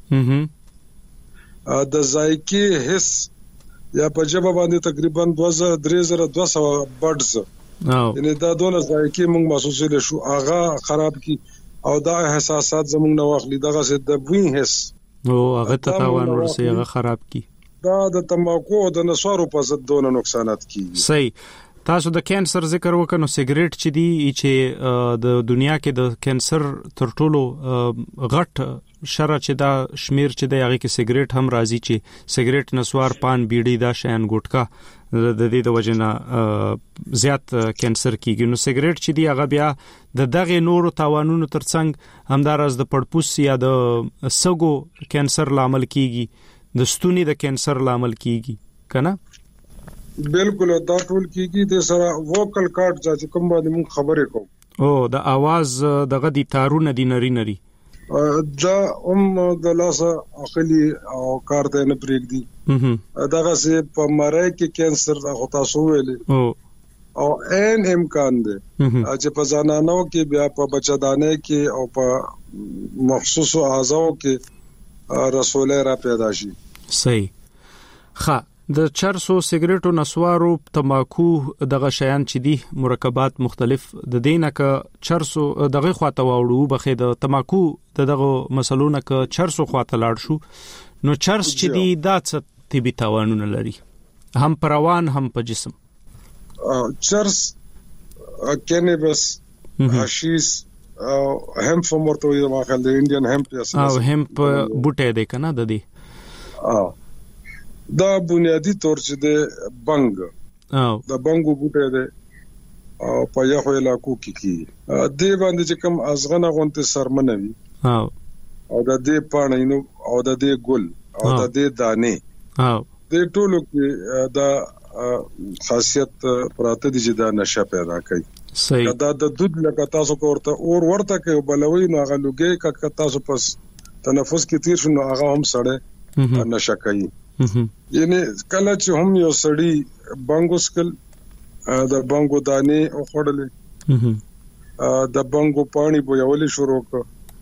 د ذایقي حس یا په جبه باندې تقریبا 3200 بډز یعنی دا دونه ذایقي موږ محسوسه شو اغا خراب کی او دا احساسات زموږ نو واخلي دغه څه د وین حس او هغه تاوان ورسې هغه خراب کی دا د تماکو او د نسوارو په ضد دونه نقصانات کیږي صحیح تاسو د کینسر ذکر وکړو سیګریټ چې دی چې د دنیا کې د کینسر تر ټولو غټ شره چې دا شمیر چې دی هغه کې سیګریټ هم راځي چې سیګریټ نسوار پان بیډي دا شین ګټکا د دې د وجنه زیات کینسر کیږي نو سیګریټ چې دی هغه بیا د دغه نورو تاوانونو ترڅنګ همدارس د پړپوس یا د سګو کینسر لامل کیږي د ستوني د کینسر لامل کیږي کنه بالکل دا ټول کیږي د سره ووکل کارت چې کوم باندې مون خبرې کوم او د आवाज دغه دي تارونه دي نری دا د لاسه اخلي او کارت نه پرېږدي دغه سه په مړی کې کینسر هغه تاسو ویلې او ان امکان دی چې په ځانانو کې بیا په بچدانه کې او په مخصوصو اعضاء کې رسوله را پیدا شي صحیح ښه د چرسو سیګریټو نسوارو تماکو دغه شیان چې دي مرکبات مختلف د دینه ک چرسو دغه خواته واوړو بخې د تماکو دغه مسلونه ک چرسو خواته لاړ شو نو چرس چې دي دا څه طبي تاوانونه لري هم پروان هم په جسم چرس کینیبس حشیش او هم فمورتو یو ماخل د انډین هم او هم بوټه دی کنه د دې دا بنیادی طور چې د بنګ د بنګو بوټه ده او په یو علاقو کې د باندې چې کوم ازغنه غونته سرمنوي او د دې پانینو او د دې ګل او د دې دانه د ټولو کې دا خاصیت پراته دي چې دا نشه پیدا کوي صحیح دا د دود لکه تاسو کوته اور ورته کوي بلوي نو هغه لوګي ک تاسو پس تنفس کې تیر شنو هغه هم سړی نشه کوي یعنی کله چې هم یو سړی بانګوسکل د بانګو دانه او خړلې د بانګو پانی بویولې شروع کړ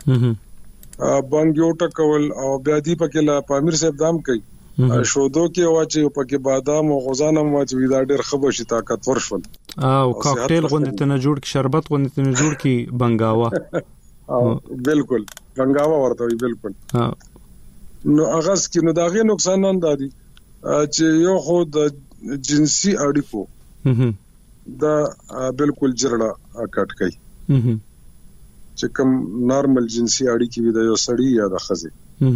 بانګو ټکول او بیا دی پکې لا پامیر صاحب دام کوي شودو کې واچي او پکې بادام او غوزانه واچي دا ډېر خبرشي طاقتور شول او کاکټیل غوندې ته نه جوړ کی شربت غوندې ته نه جوړ کی بنگاوا بالکل بنگاوا ورته وي بالکل نو اغاز کې نو داغه نقصان نه دادي چې یو خو د جنسي اړیکو دا بالکل جرړه کټ کوي چې کوم نارمل جنسي اړیکې وي د یو سړی یا د ښځې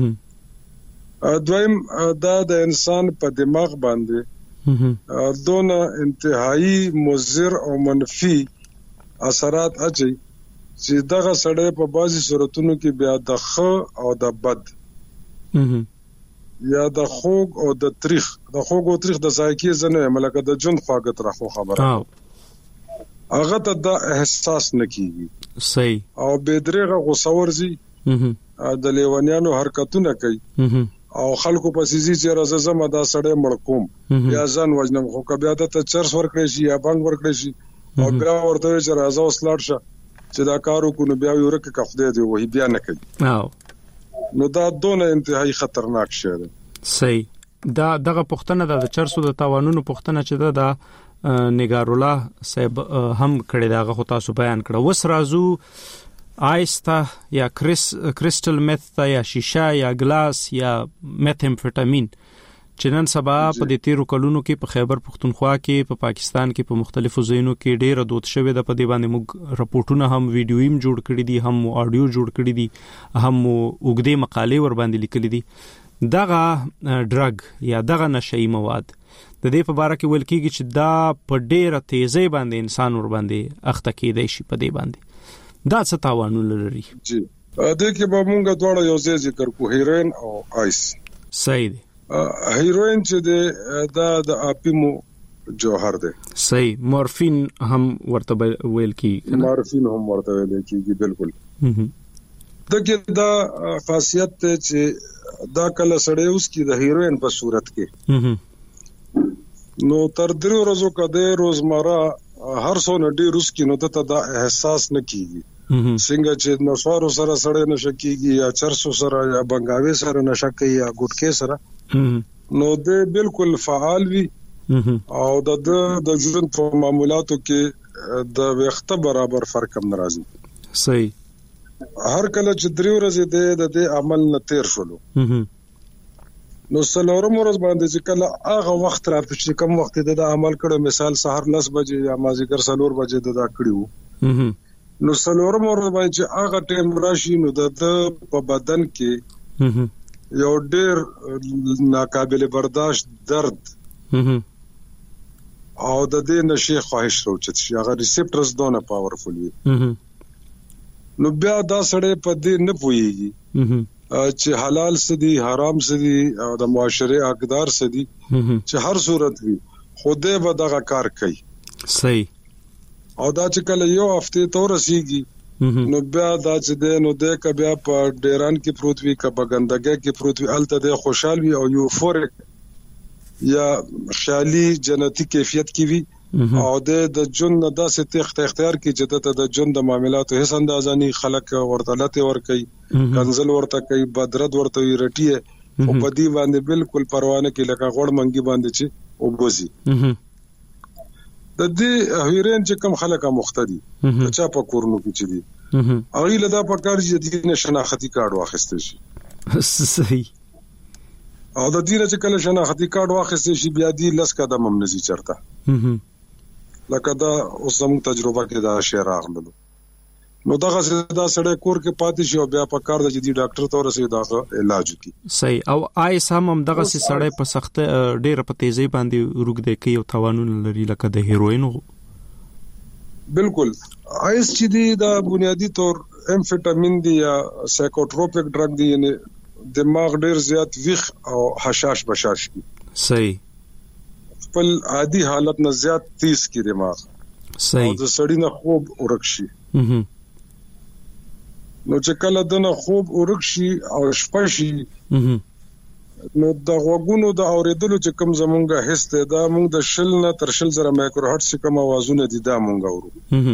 دویم دا د انسان په دماغ باندې دونه انتهایی مضر او منفي اثرات اچي چې دغه سړی په بعضي صورتونو کې بیا د خ او د بد یا د خوګ او د تاریخ د ذایقې زنه ملکه د جون خواګت راخو خبره هغه ته د احساس نکېږي صحیح او بيدرغه غوسورزي د لیوانیانو حرکتونه کوي او خلکو په سيزي چې راځم دا سړی مړکوم یا ځان وجنم خو کبه د ته چرس ورکړي شي یا بانګ ورکړي شي او بیا ورته چې راځو سلاړ شه چې دا کارو کو نو بیا یو رکه خدای دی وਹੀ بیا نه کوي نو دا دونه انتهایی خطرناک شی دی صحیح دا دغه پښتنه د چرسو د تاوانونو پښتنه چې دا نگار الله صاحب هم کړي داغه خو تاسو بیان کړه وس رازو آیستا یا کریسټل میث یا شیشه یا ګلاس یا میثامفیټامین چې نن سبا په دې تیرو کلونو کې په خیبر پختونخوا کې په پاکستان کې په مختلفو ځایونو کې ډېر دود شوی د په دې باندې موږ راپورټونه هم ویډیویم جوړ کړی دي هم اډیو جوړ کړی دي هم وګړي مقالې ور باندې لیکلي دي دغه ډرګ یا دغه نشئی مواد د دې په اړه کې ویل کېږي چې دا په ډېره تیزی باندې انسان ور باندې اخته کېدای شي په دې باندې دا څه تاوانونه لري جی د کې به موږ دواړه یو ځای ذکر کو هیروین او آیس صحیح دی هیروین چې د اپیمو جوهر دی. صحیح. مورفین هم ورته ویل کی. مورفین هم ورته ویل کیږي بالکل. دغه دا خاصیت ته چې دا کله سړی اوس کی د هیروین په صورت کې نو تر 3 ورځې کده روزمره هر څو نډي روس کې نو ته دا احساس نه کیږي څنګه چې نسوارو سره سړی نشه کیږي یا چرسو سره یا بنگاوي سره نشه کوي یا ګټکې سره نو د بالکل فعال وي او د ژوند په معاملاتو کې د وخت برابر فرق هم ناراضي. صحیح. هر کله چې 3 ورځې د عمل نه تیر شولو نو سلورم ورځ باندې چې کله هغه وخت راځي چې کوم وخت د عمل کړو مثال سحر 10 بجې یا مازیګر 4 بجې دا کړیو نو سلورم ورځ باندې چې هغه ټیم راشي نو د په بدن کې یو ډېر ناقابل برداشت درد او د دې نشي خواهش راوچت شي هغه ریسپټرز دونه پاورفل وي نو بیا دا سړی په دې نه پويږي چې حلال سدي حرام سدي او د معاشره اقدار سدي چې هر صورت وي خوده به دغه کار کوي. صحیح. او دا چې کله یو هفته تور رسیږي نو بیا دا چې نو د کبیا په ډیران کې پروت وي کبه ګندګي کې پروت وي الته د خوشحال وي او یوفورک یا خیالي جنتی کیفیت کې وي او د جون د داسې اختیار کې چې د جون د معاملاتو هیڅ اندازه نه خلک ورته لته ور کوي کنزل ورته کوي بدرد ورته ورټیه او په دې باندې بالکل پروا نه کوي لکه غوړ منګي باندې چې او بوزي د دې هیرین چې کم خلک مختدي چا په کورونو کې چې دي اغه لدا په کار چې د شناختی کارت واخیستل شي. صحیح. او د دې چې کله شناختی کارت واخیستل شي بیا دې لس قدم هم نزي چرته لکه دا اوس زموږ تجربه کې دا شی راغلو نو دغه دا سړی کور کې پاتې شي او بیا په کار د جدي ډاکټر تور سره دا علاج کی. صحیح. او آیس هم دغه سړی په سخت ډېر په تیزی باندې روګ دی کوي او توانونه لري لکه د هیروین. بالکل. آیس چې دی دا بنیادی طور امفیټامین دی یا سایکوټروپیک ډرګ دی یعنی دماغ ډېر زیات ویخ او حشاش بشاش کی. صحیح. خپل عادي حالت نه زیات تیز کی دماغ. صحیح. او د سړی نه خوب ورکشي نو چې کله دنه خوب ورکشي او شپه شي نو د غوګونو د اوریدلو چې کم زمونږه حس ته دا مونږ د شل نه تر شل زره مایکرو هرټز کم اوازونه دي دا مونږ اورو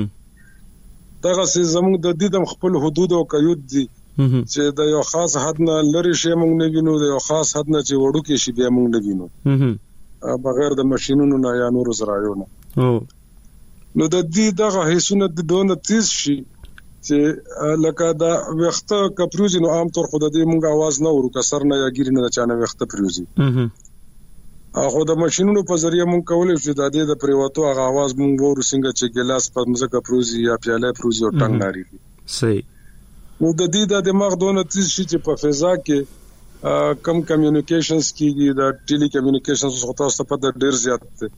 دغه سي زمونږ د دې د خپل حدود او قیود دي چې د یو خاص حد نه لری شي مونږ نه وینو د یو خاص حد نه چې وړو کې شي بیا مونږ نه وینو بغیر د ماشينونو نه یا نور زرايونه نو د دې دغه حسونه د دونه تیز شي چې لکه دا وخت کپروزي نو عام طور خود دې مونږ आवाज نه ورو کسر نه یا ګیر نه چانه وخت پروزي هغه د ماشينونو په ذریعہ مونږ کولای شو د دې د پریواتو هغه आवाज مونږ ورو څنګه چې ګلاس په مزه پروزي یا پیاله پروزي او ټنګ ناري. صحیح. نو د دې د دماغ دونه تیز شي چې په فضا کې کم کمیونیکیشنز کیږي د ټیلی کمیونیکیشنز خو تاسو په ډیر زیات دي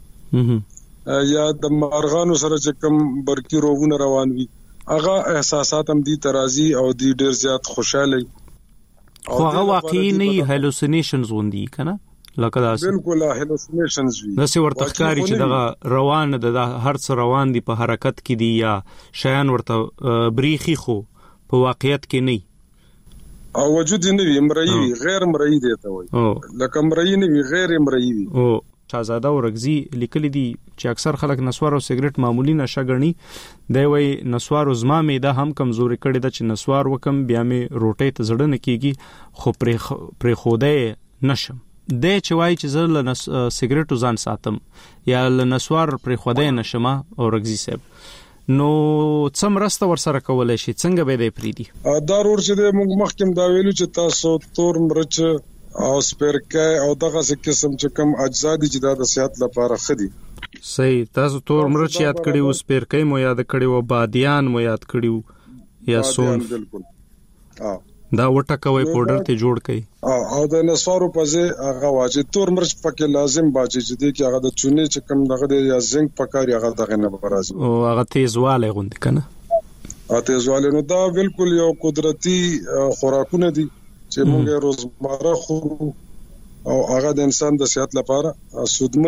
یا د مارغانو سره چې کم برقي روغونه روان وي هغه احساسات هم دي ترازی او دي ډیر زیات خوشاله خو هغه واقعي نه هلوسینیشنز وندي کنه لکه دا بالکل هلوسینیشنز وي نو څه ورته ښکاری چې دا روان د هر څه روان دي په حرکت کې دي یا شیان ورته بریخي خو په واقعیت کې نه او وجود نه وي مرئی غیر مرئی دی ته وای لکه مرئی نه وي غیر مرئی وي. او شاهزاده ورغزي لیکلي دي چې اکثر خلک نسوار او سیګریټ معمولی نشه غني دی وای نسوار زما میده هم کمزوري کړي د چې نسوار وکم بیا می روټي ته زړه نه کیږي خو پر خوده نشم د چې وای چې زل سیګریټ ځان ساتم یا نسوار پر خوده نشم او رغزي صاحب نو څم راسته ور سره کولای شي څنګه به دی پریدي دا ور چې موږ مخکم دا ویلو چې تاسو تور مرچ او سپرکای او دغه قسم چې کم اجزا دي چې د صحت لپاره خدي. صحیح. تاسو تور مرچ یاد کړی او سپرکای مو یاد کړی او بادیان مو یاد کړی یا سون بالکل دا وټکوي پاوډر ته جوړ کړي او د نسوارو په ځای هغه واجب تور مرچ پکې لازم باجی چې دي چې هغه د چونې چې کم دغه یا زنګ پکاري هغه دغه نه برازي او هغه تیزواله غوند کنه تیزواله نو دا بالکل یو قدرتي خوراکونه دي چې موږ روزمره خورو او هغه د انسان د صحت لپاره سودمن وي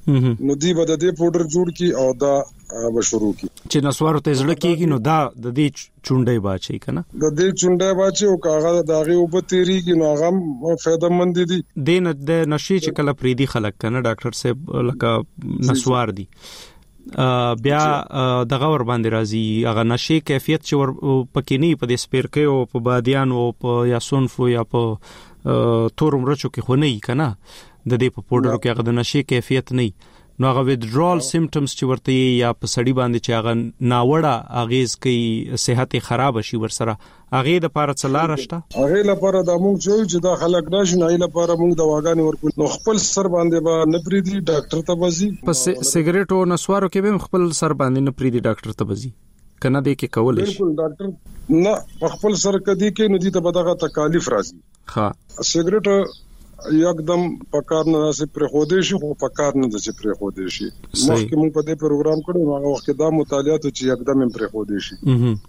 نو دی به د دې پودر جوړ کی او دا به شروع کی چې نسوارو ته زړه کیږي نو دا د دې چونډې باچي کنه د دې چونډې باچي او کاغه داغه او بتيري کی نو هغه فائدہ مند دي د نشي چې کله پریدي خلک کنه ډاکټر صاحب لکه نسوار دي بیا دغه ور باندې راځي هغه نشي کیفیت چې ور پکینی په دې سپیرکې او په بادیان او په یا سونفو یا په تور مرچو کې خو نه کنه د دې په پودرو کې هغه د نشي کیفیت نه نو هغه withdrawal symptoms چې ورته یا په سړی باندې چې هغه ناوړه اغیز کوي صحت خراب شي ورسره هغه د لپاره څلار شته هغه لپاره د موږ چې دا خلک نشي نه لپاره موږ د واغانې ورکول نو خپل سر باندې به نه پریدي ډاکټر ته بزي په سیګریټ او نسوارو کې به خپل سر باندې نه پریدي ډاکټر ته بزي کنه دې کې کول شي بالکل ډاکټر نه خپل سر کدي کې نو دي ته بدغه تکالیف راځي ها سیګریټ یکدم پکار نه سي پر خوده شي خو پکار نه د پر خوده شي مخکې موږ په دې پروګرام کړو هغه وخت دا مطالعات چې یکدم پر خوده شي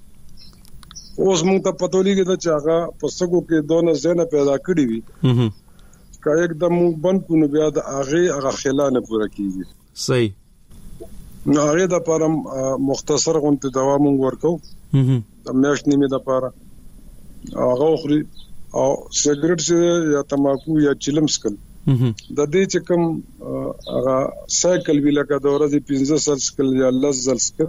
اوس موږ ته پته لګی چې هغه پسګو کې دونه زنه پیدا کړی وي که یکدم بند کو نو بیا د هغه خلانه پوره کیږي صحیح نو هغه د لپاره مختصر غونډه دوا موږ ورکو د میاشت نیمه د لپاره هغه خوري او سیګریټ چې یا تماکو یا چلم سکل د دې چې کوم هغه سایکل وی لکه د ورځې 15 سل سکل یا 10 سل سکل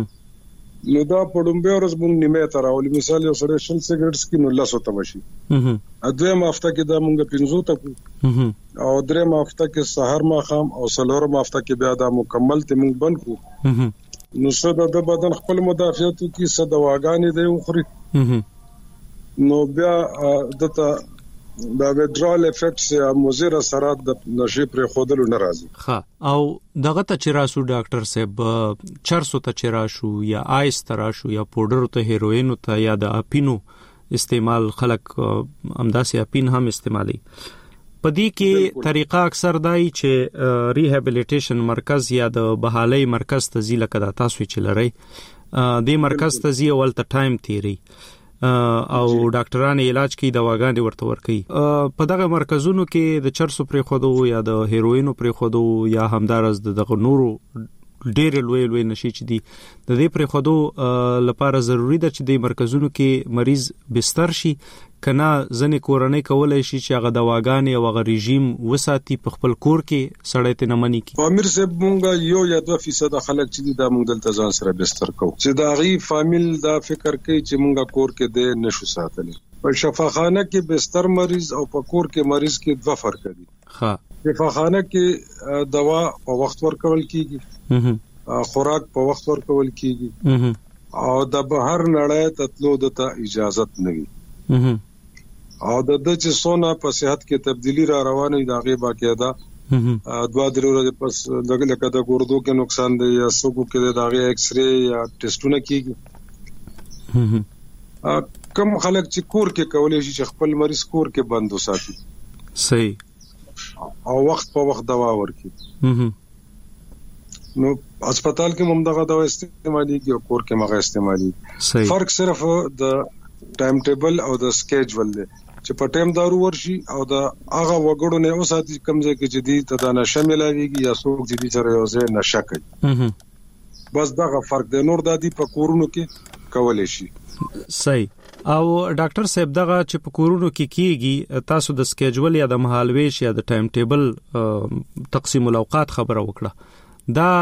نو دا پړمبه ورځ مونږ نیمه تراولې مثال یو سره شل سیګریټس کې نو 10 ته وشي اځه مافته کې دا مونږ 15 ته او درې مافته کې سحر ما خام او سلور مافته کې بیا دا مکمل ته مونږ بند کو نو څه د بدن خپل مدافعت کې څه دواګانې دی خوري نو بیا دته دا withdrawal effects یا مضر اثرات د نشي پر خودلو ناراضي ها او دغه ته چې راسو ډاکټر صاحب چرسو ته چې راشو یا آیس ته راشو یا پودر ته هیروین ته یا د اپینو استعمال خلق امداسي اپین هم استعمالي پدې کې طریقه اکثر دای چې ریهابیلیټیشن مرکز یا د بحالي مرکز ته ځي لکه د تاسو چې لري د مرکز ته ځي اول ته ټایم تیری او ډاکټرانو علاج کوي دواګانې ورته ورکوي په دغه مرکزونو کې د چرسو پرې خودو یا د هیروینو پرې خودو یا همدارس دغه نورو ډېر لوی نشي چې دي د دې پرې خودو لپاره ضروری ده چې د مرکزونو کې مریض بستر شي کنه ځنې کورنۍ کولای شي چې هغه دواګانې او هغه رژیم وساتي په خپل کور کې سړی ته نه مني کی امیر صاحب مونږ یو یا 2% خلک چې دا مونږ دلته ځان سره بستر کوو چې دا غي فامیل دا فکر کوي چې مونږه کور کې د نشو ساتل په شفاخانه کې بستر مریض او په کور کې مریض کې دوه فرق دي ها شفاخانه کې دوا په وخت ورکول کیږي خوراک په وخت ورکول کیږي او د بهر نړۍ تطلو د اجازه نه وي او د چې سونا په صحت کې تبدیلی را روانه دا غي باقاعده دوا درې ورځې پس لکه د ګردو کې نقصان دی یا سګو کې د هغه ایکس ری یا ټیسټونه کیږي کوم خلک چې کور کې کولای شي چې خپل مریض کور کې بند وساتي صحیح او وخت په وخت دوا ورکړي نو هسپتال کې ممدغه دوا استعمالي کې او کور کې مغه استعمالي فرق صرف د ټایم ټیبل او د سکیجول دی چې په ټایم دارو ورشي او د هغه وګړو نه اوساتي کمزې کې جدي تدانه شاملېږي یا څوک جدي سره یو ځای نشه کوي بس دا فرق دی نور د دې په کورونو کې کولای شي صحیح او ډاکټر صاحب دغه چې په کورونو کې کیږي تاسو د سکیجول یا د مهالويش یا د ټایم ټیبل تقسیم الاوقات خبره وکړه دا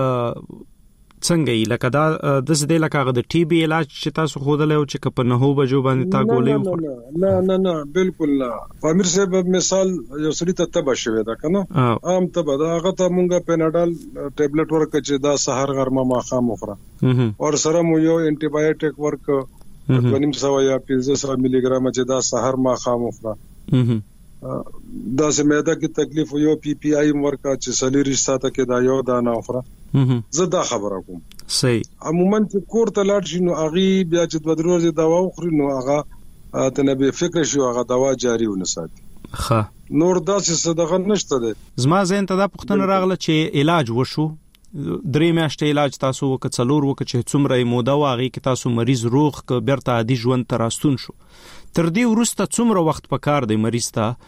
څنګه یې لکه دا د دې لکه د ټي بي علاج چې تاسو خودلې او چې په 9 بجو باندې تا ګولې نه بالکل نه امیر صاحب مثال یو سړی ته تبه شوی دا کنه عام تبه دا هغه ته مونږه پیناډال ټابلیټ ورک چې دا سحر غرمه ماخام وخوره او سره مو یو انټي بایوټیک ورک 200 یا 500 ملي ګرام چې دا سحر ماخام وخوره دا سمېدا کې تکلیف یو پی پی آی ورکا چې سلیری ساته کې دا یو دانه وخوره زدا خبره کوم صحیح عموما چې کور ته لاړ شي نو اغي بیا چې د ورځې دوا وخوري نو هغه تنبه فکر شي هغه دوا جاری ونه ساتي ښه نور داسې صدقه نشته ده زما زین ته دا پښتنه راغله چې علاج وشو درې میاشتې علاج تاسو وکړ څلور وکړ چې څومره موده واغی کې تاسو مریض روغ ک بیرته عادي ژوند تراستون شو تر دې ورسته څومره وخت پکار دی مریض ته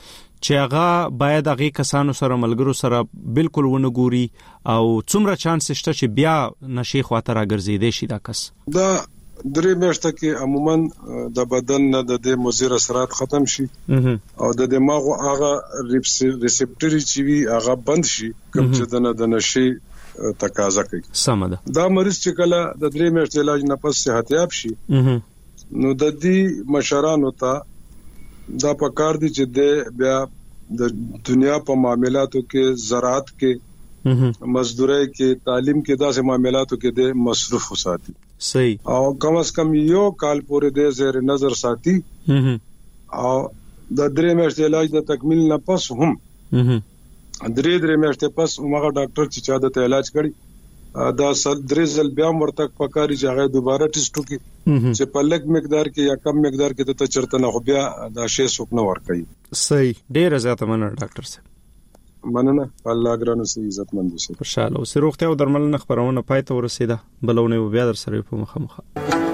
چې هغه باید هغه کسانو سره ملګرو سره بالکل ونه ګوري او څومره چانس شته چې بیا نشي خاطر راګرځیدي شي دا کس؟ دا درې میاشتې کې عموما د بدن نه د مضر اثرات ختم شي او د دماغ هغه ریسپټری چې وی هغه بند شي کوم چې د نشي تقاضا کوي. سمه ده. دا مریض چې کله د درې میاشتې علاج نه پس صحتياب شي نو د دې مشرانو ته دا پکار دي چې د بیا د دنیا په معاملاتو کې زراعت کې مزدوري کې تعلیم کې داسې معاملاتو کې د مصرف وساتي. صحیح. او کم از کم یو کال پورې د زیر نظر ساتي او د درې میاشتې علاج د تکمیل نه پس هم درې میاشتې پس هغه ډاکټر چې چا د علاج کړي دا درې ځل بیا ورته پکاري چې هغه دوباره ټیسټ وکړي چې په لږ مقدار کې یا کم مقدار کې د چرته نه خو بیا دا شی څوک نه ور کوي. صحیح. ډیر زیاته مننه ډاکټر صاحب. مننه. الله ګرانو سي عزت مند شي. خوشاله اوسئ. روغتیا او درملنه خبرونه پای ته ورسیده. بلونه بیا در سره په مخه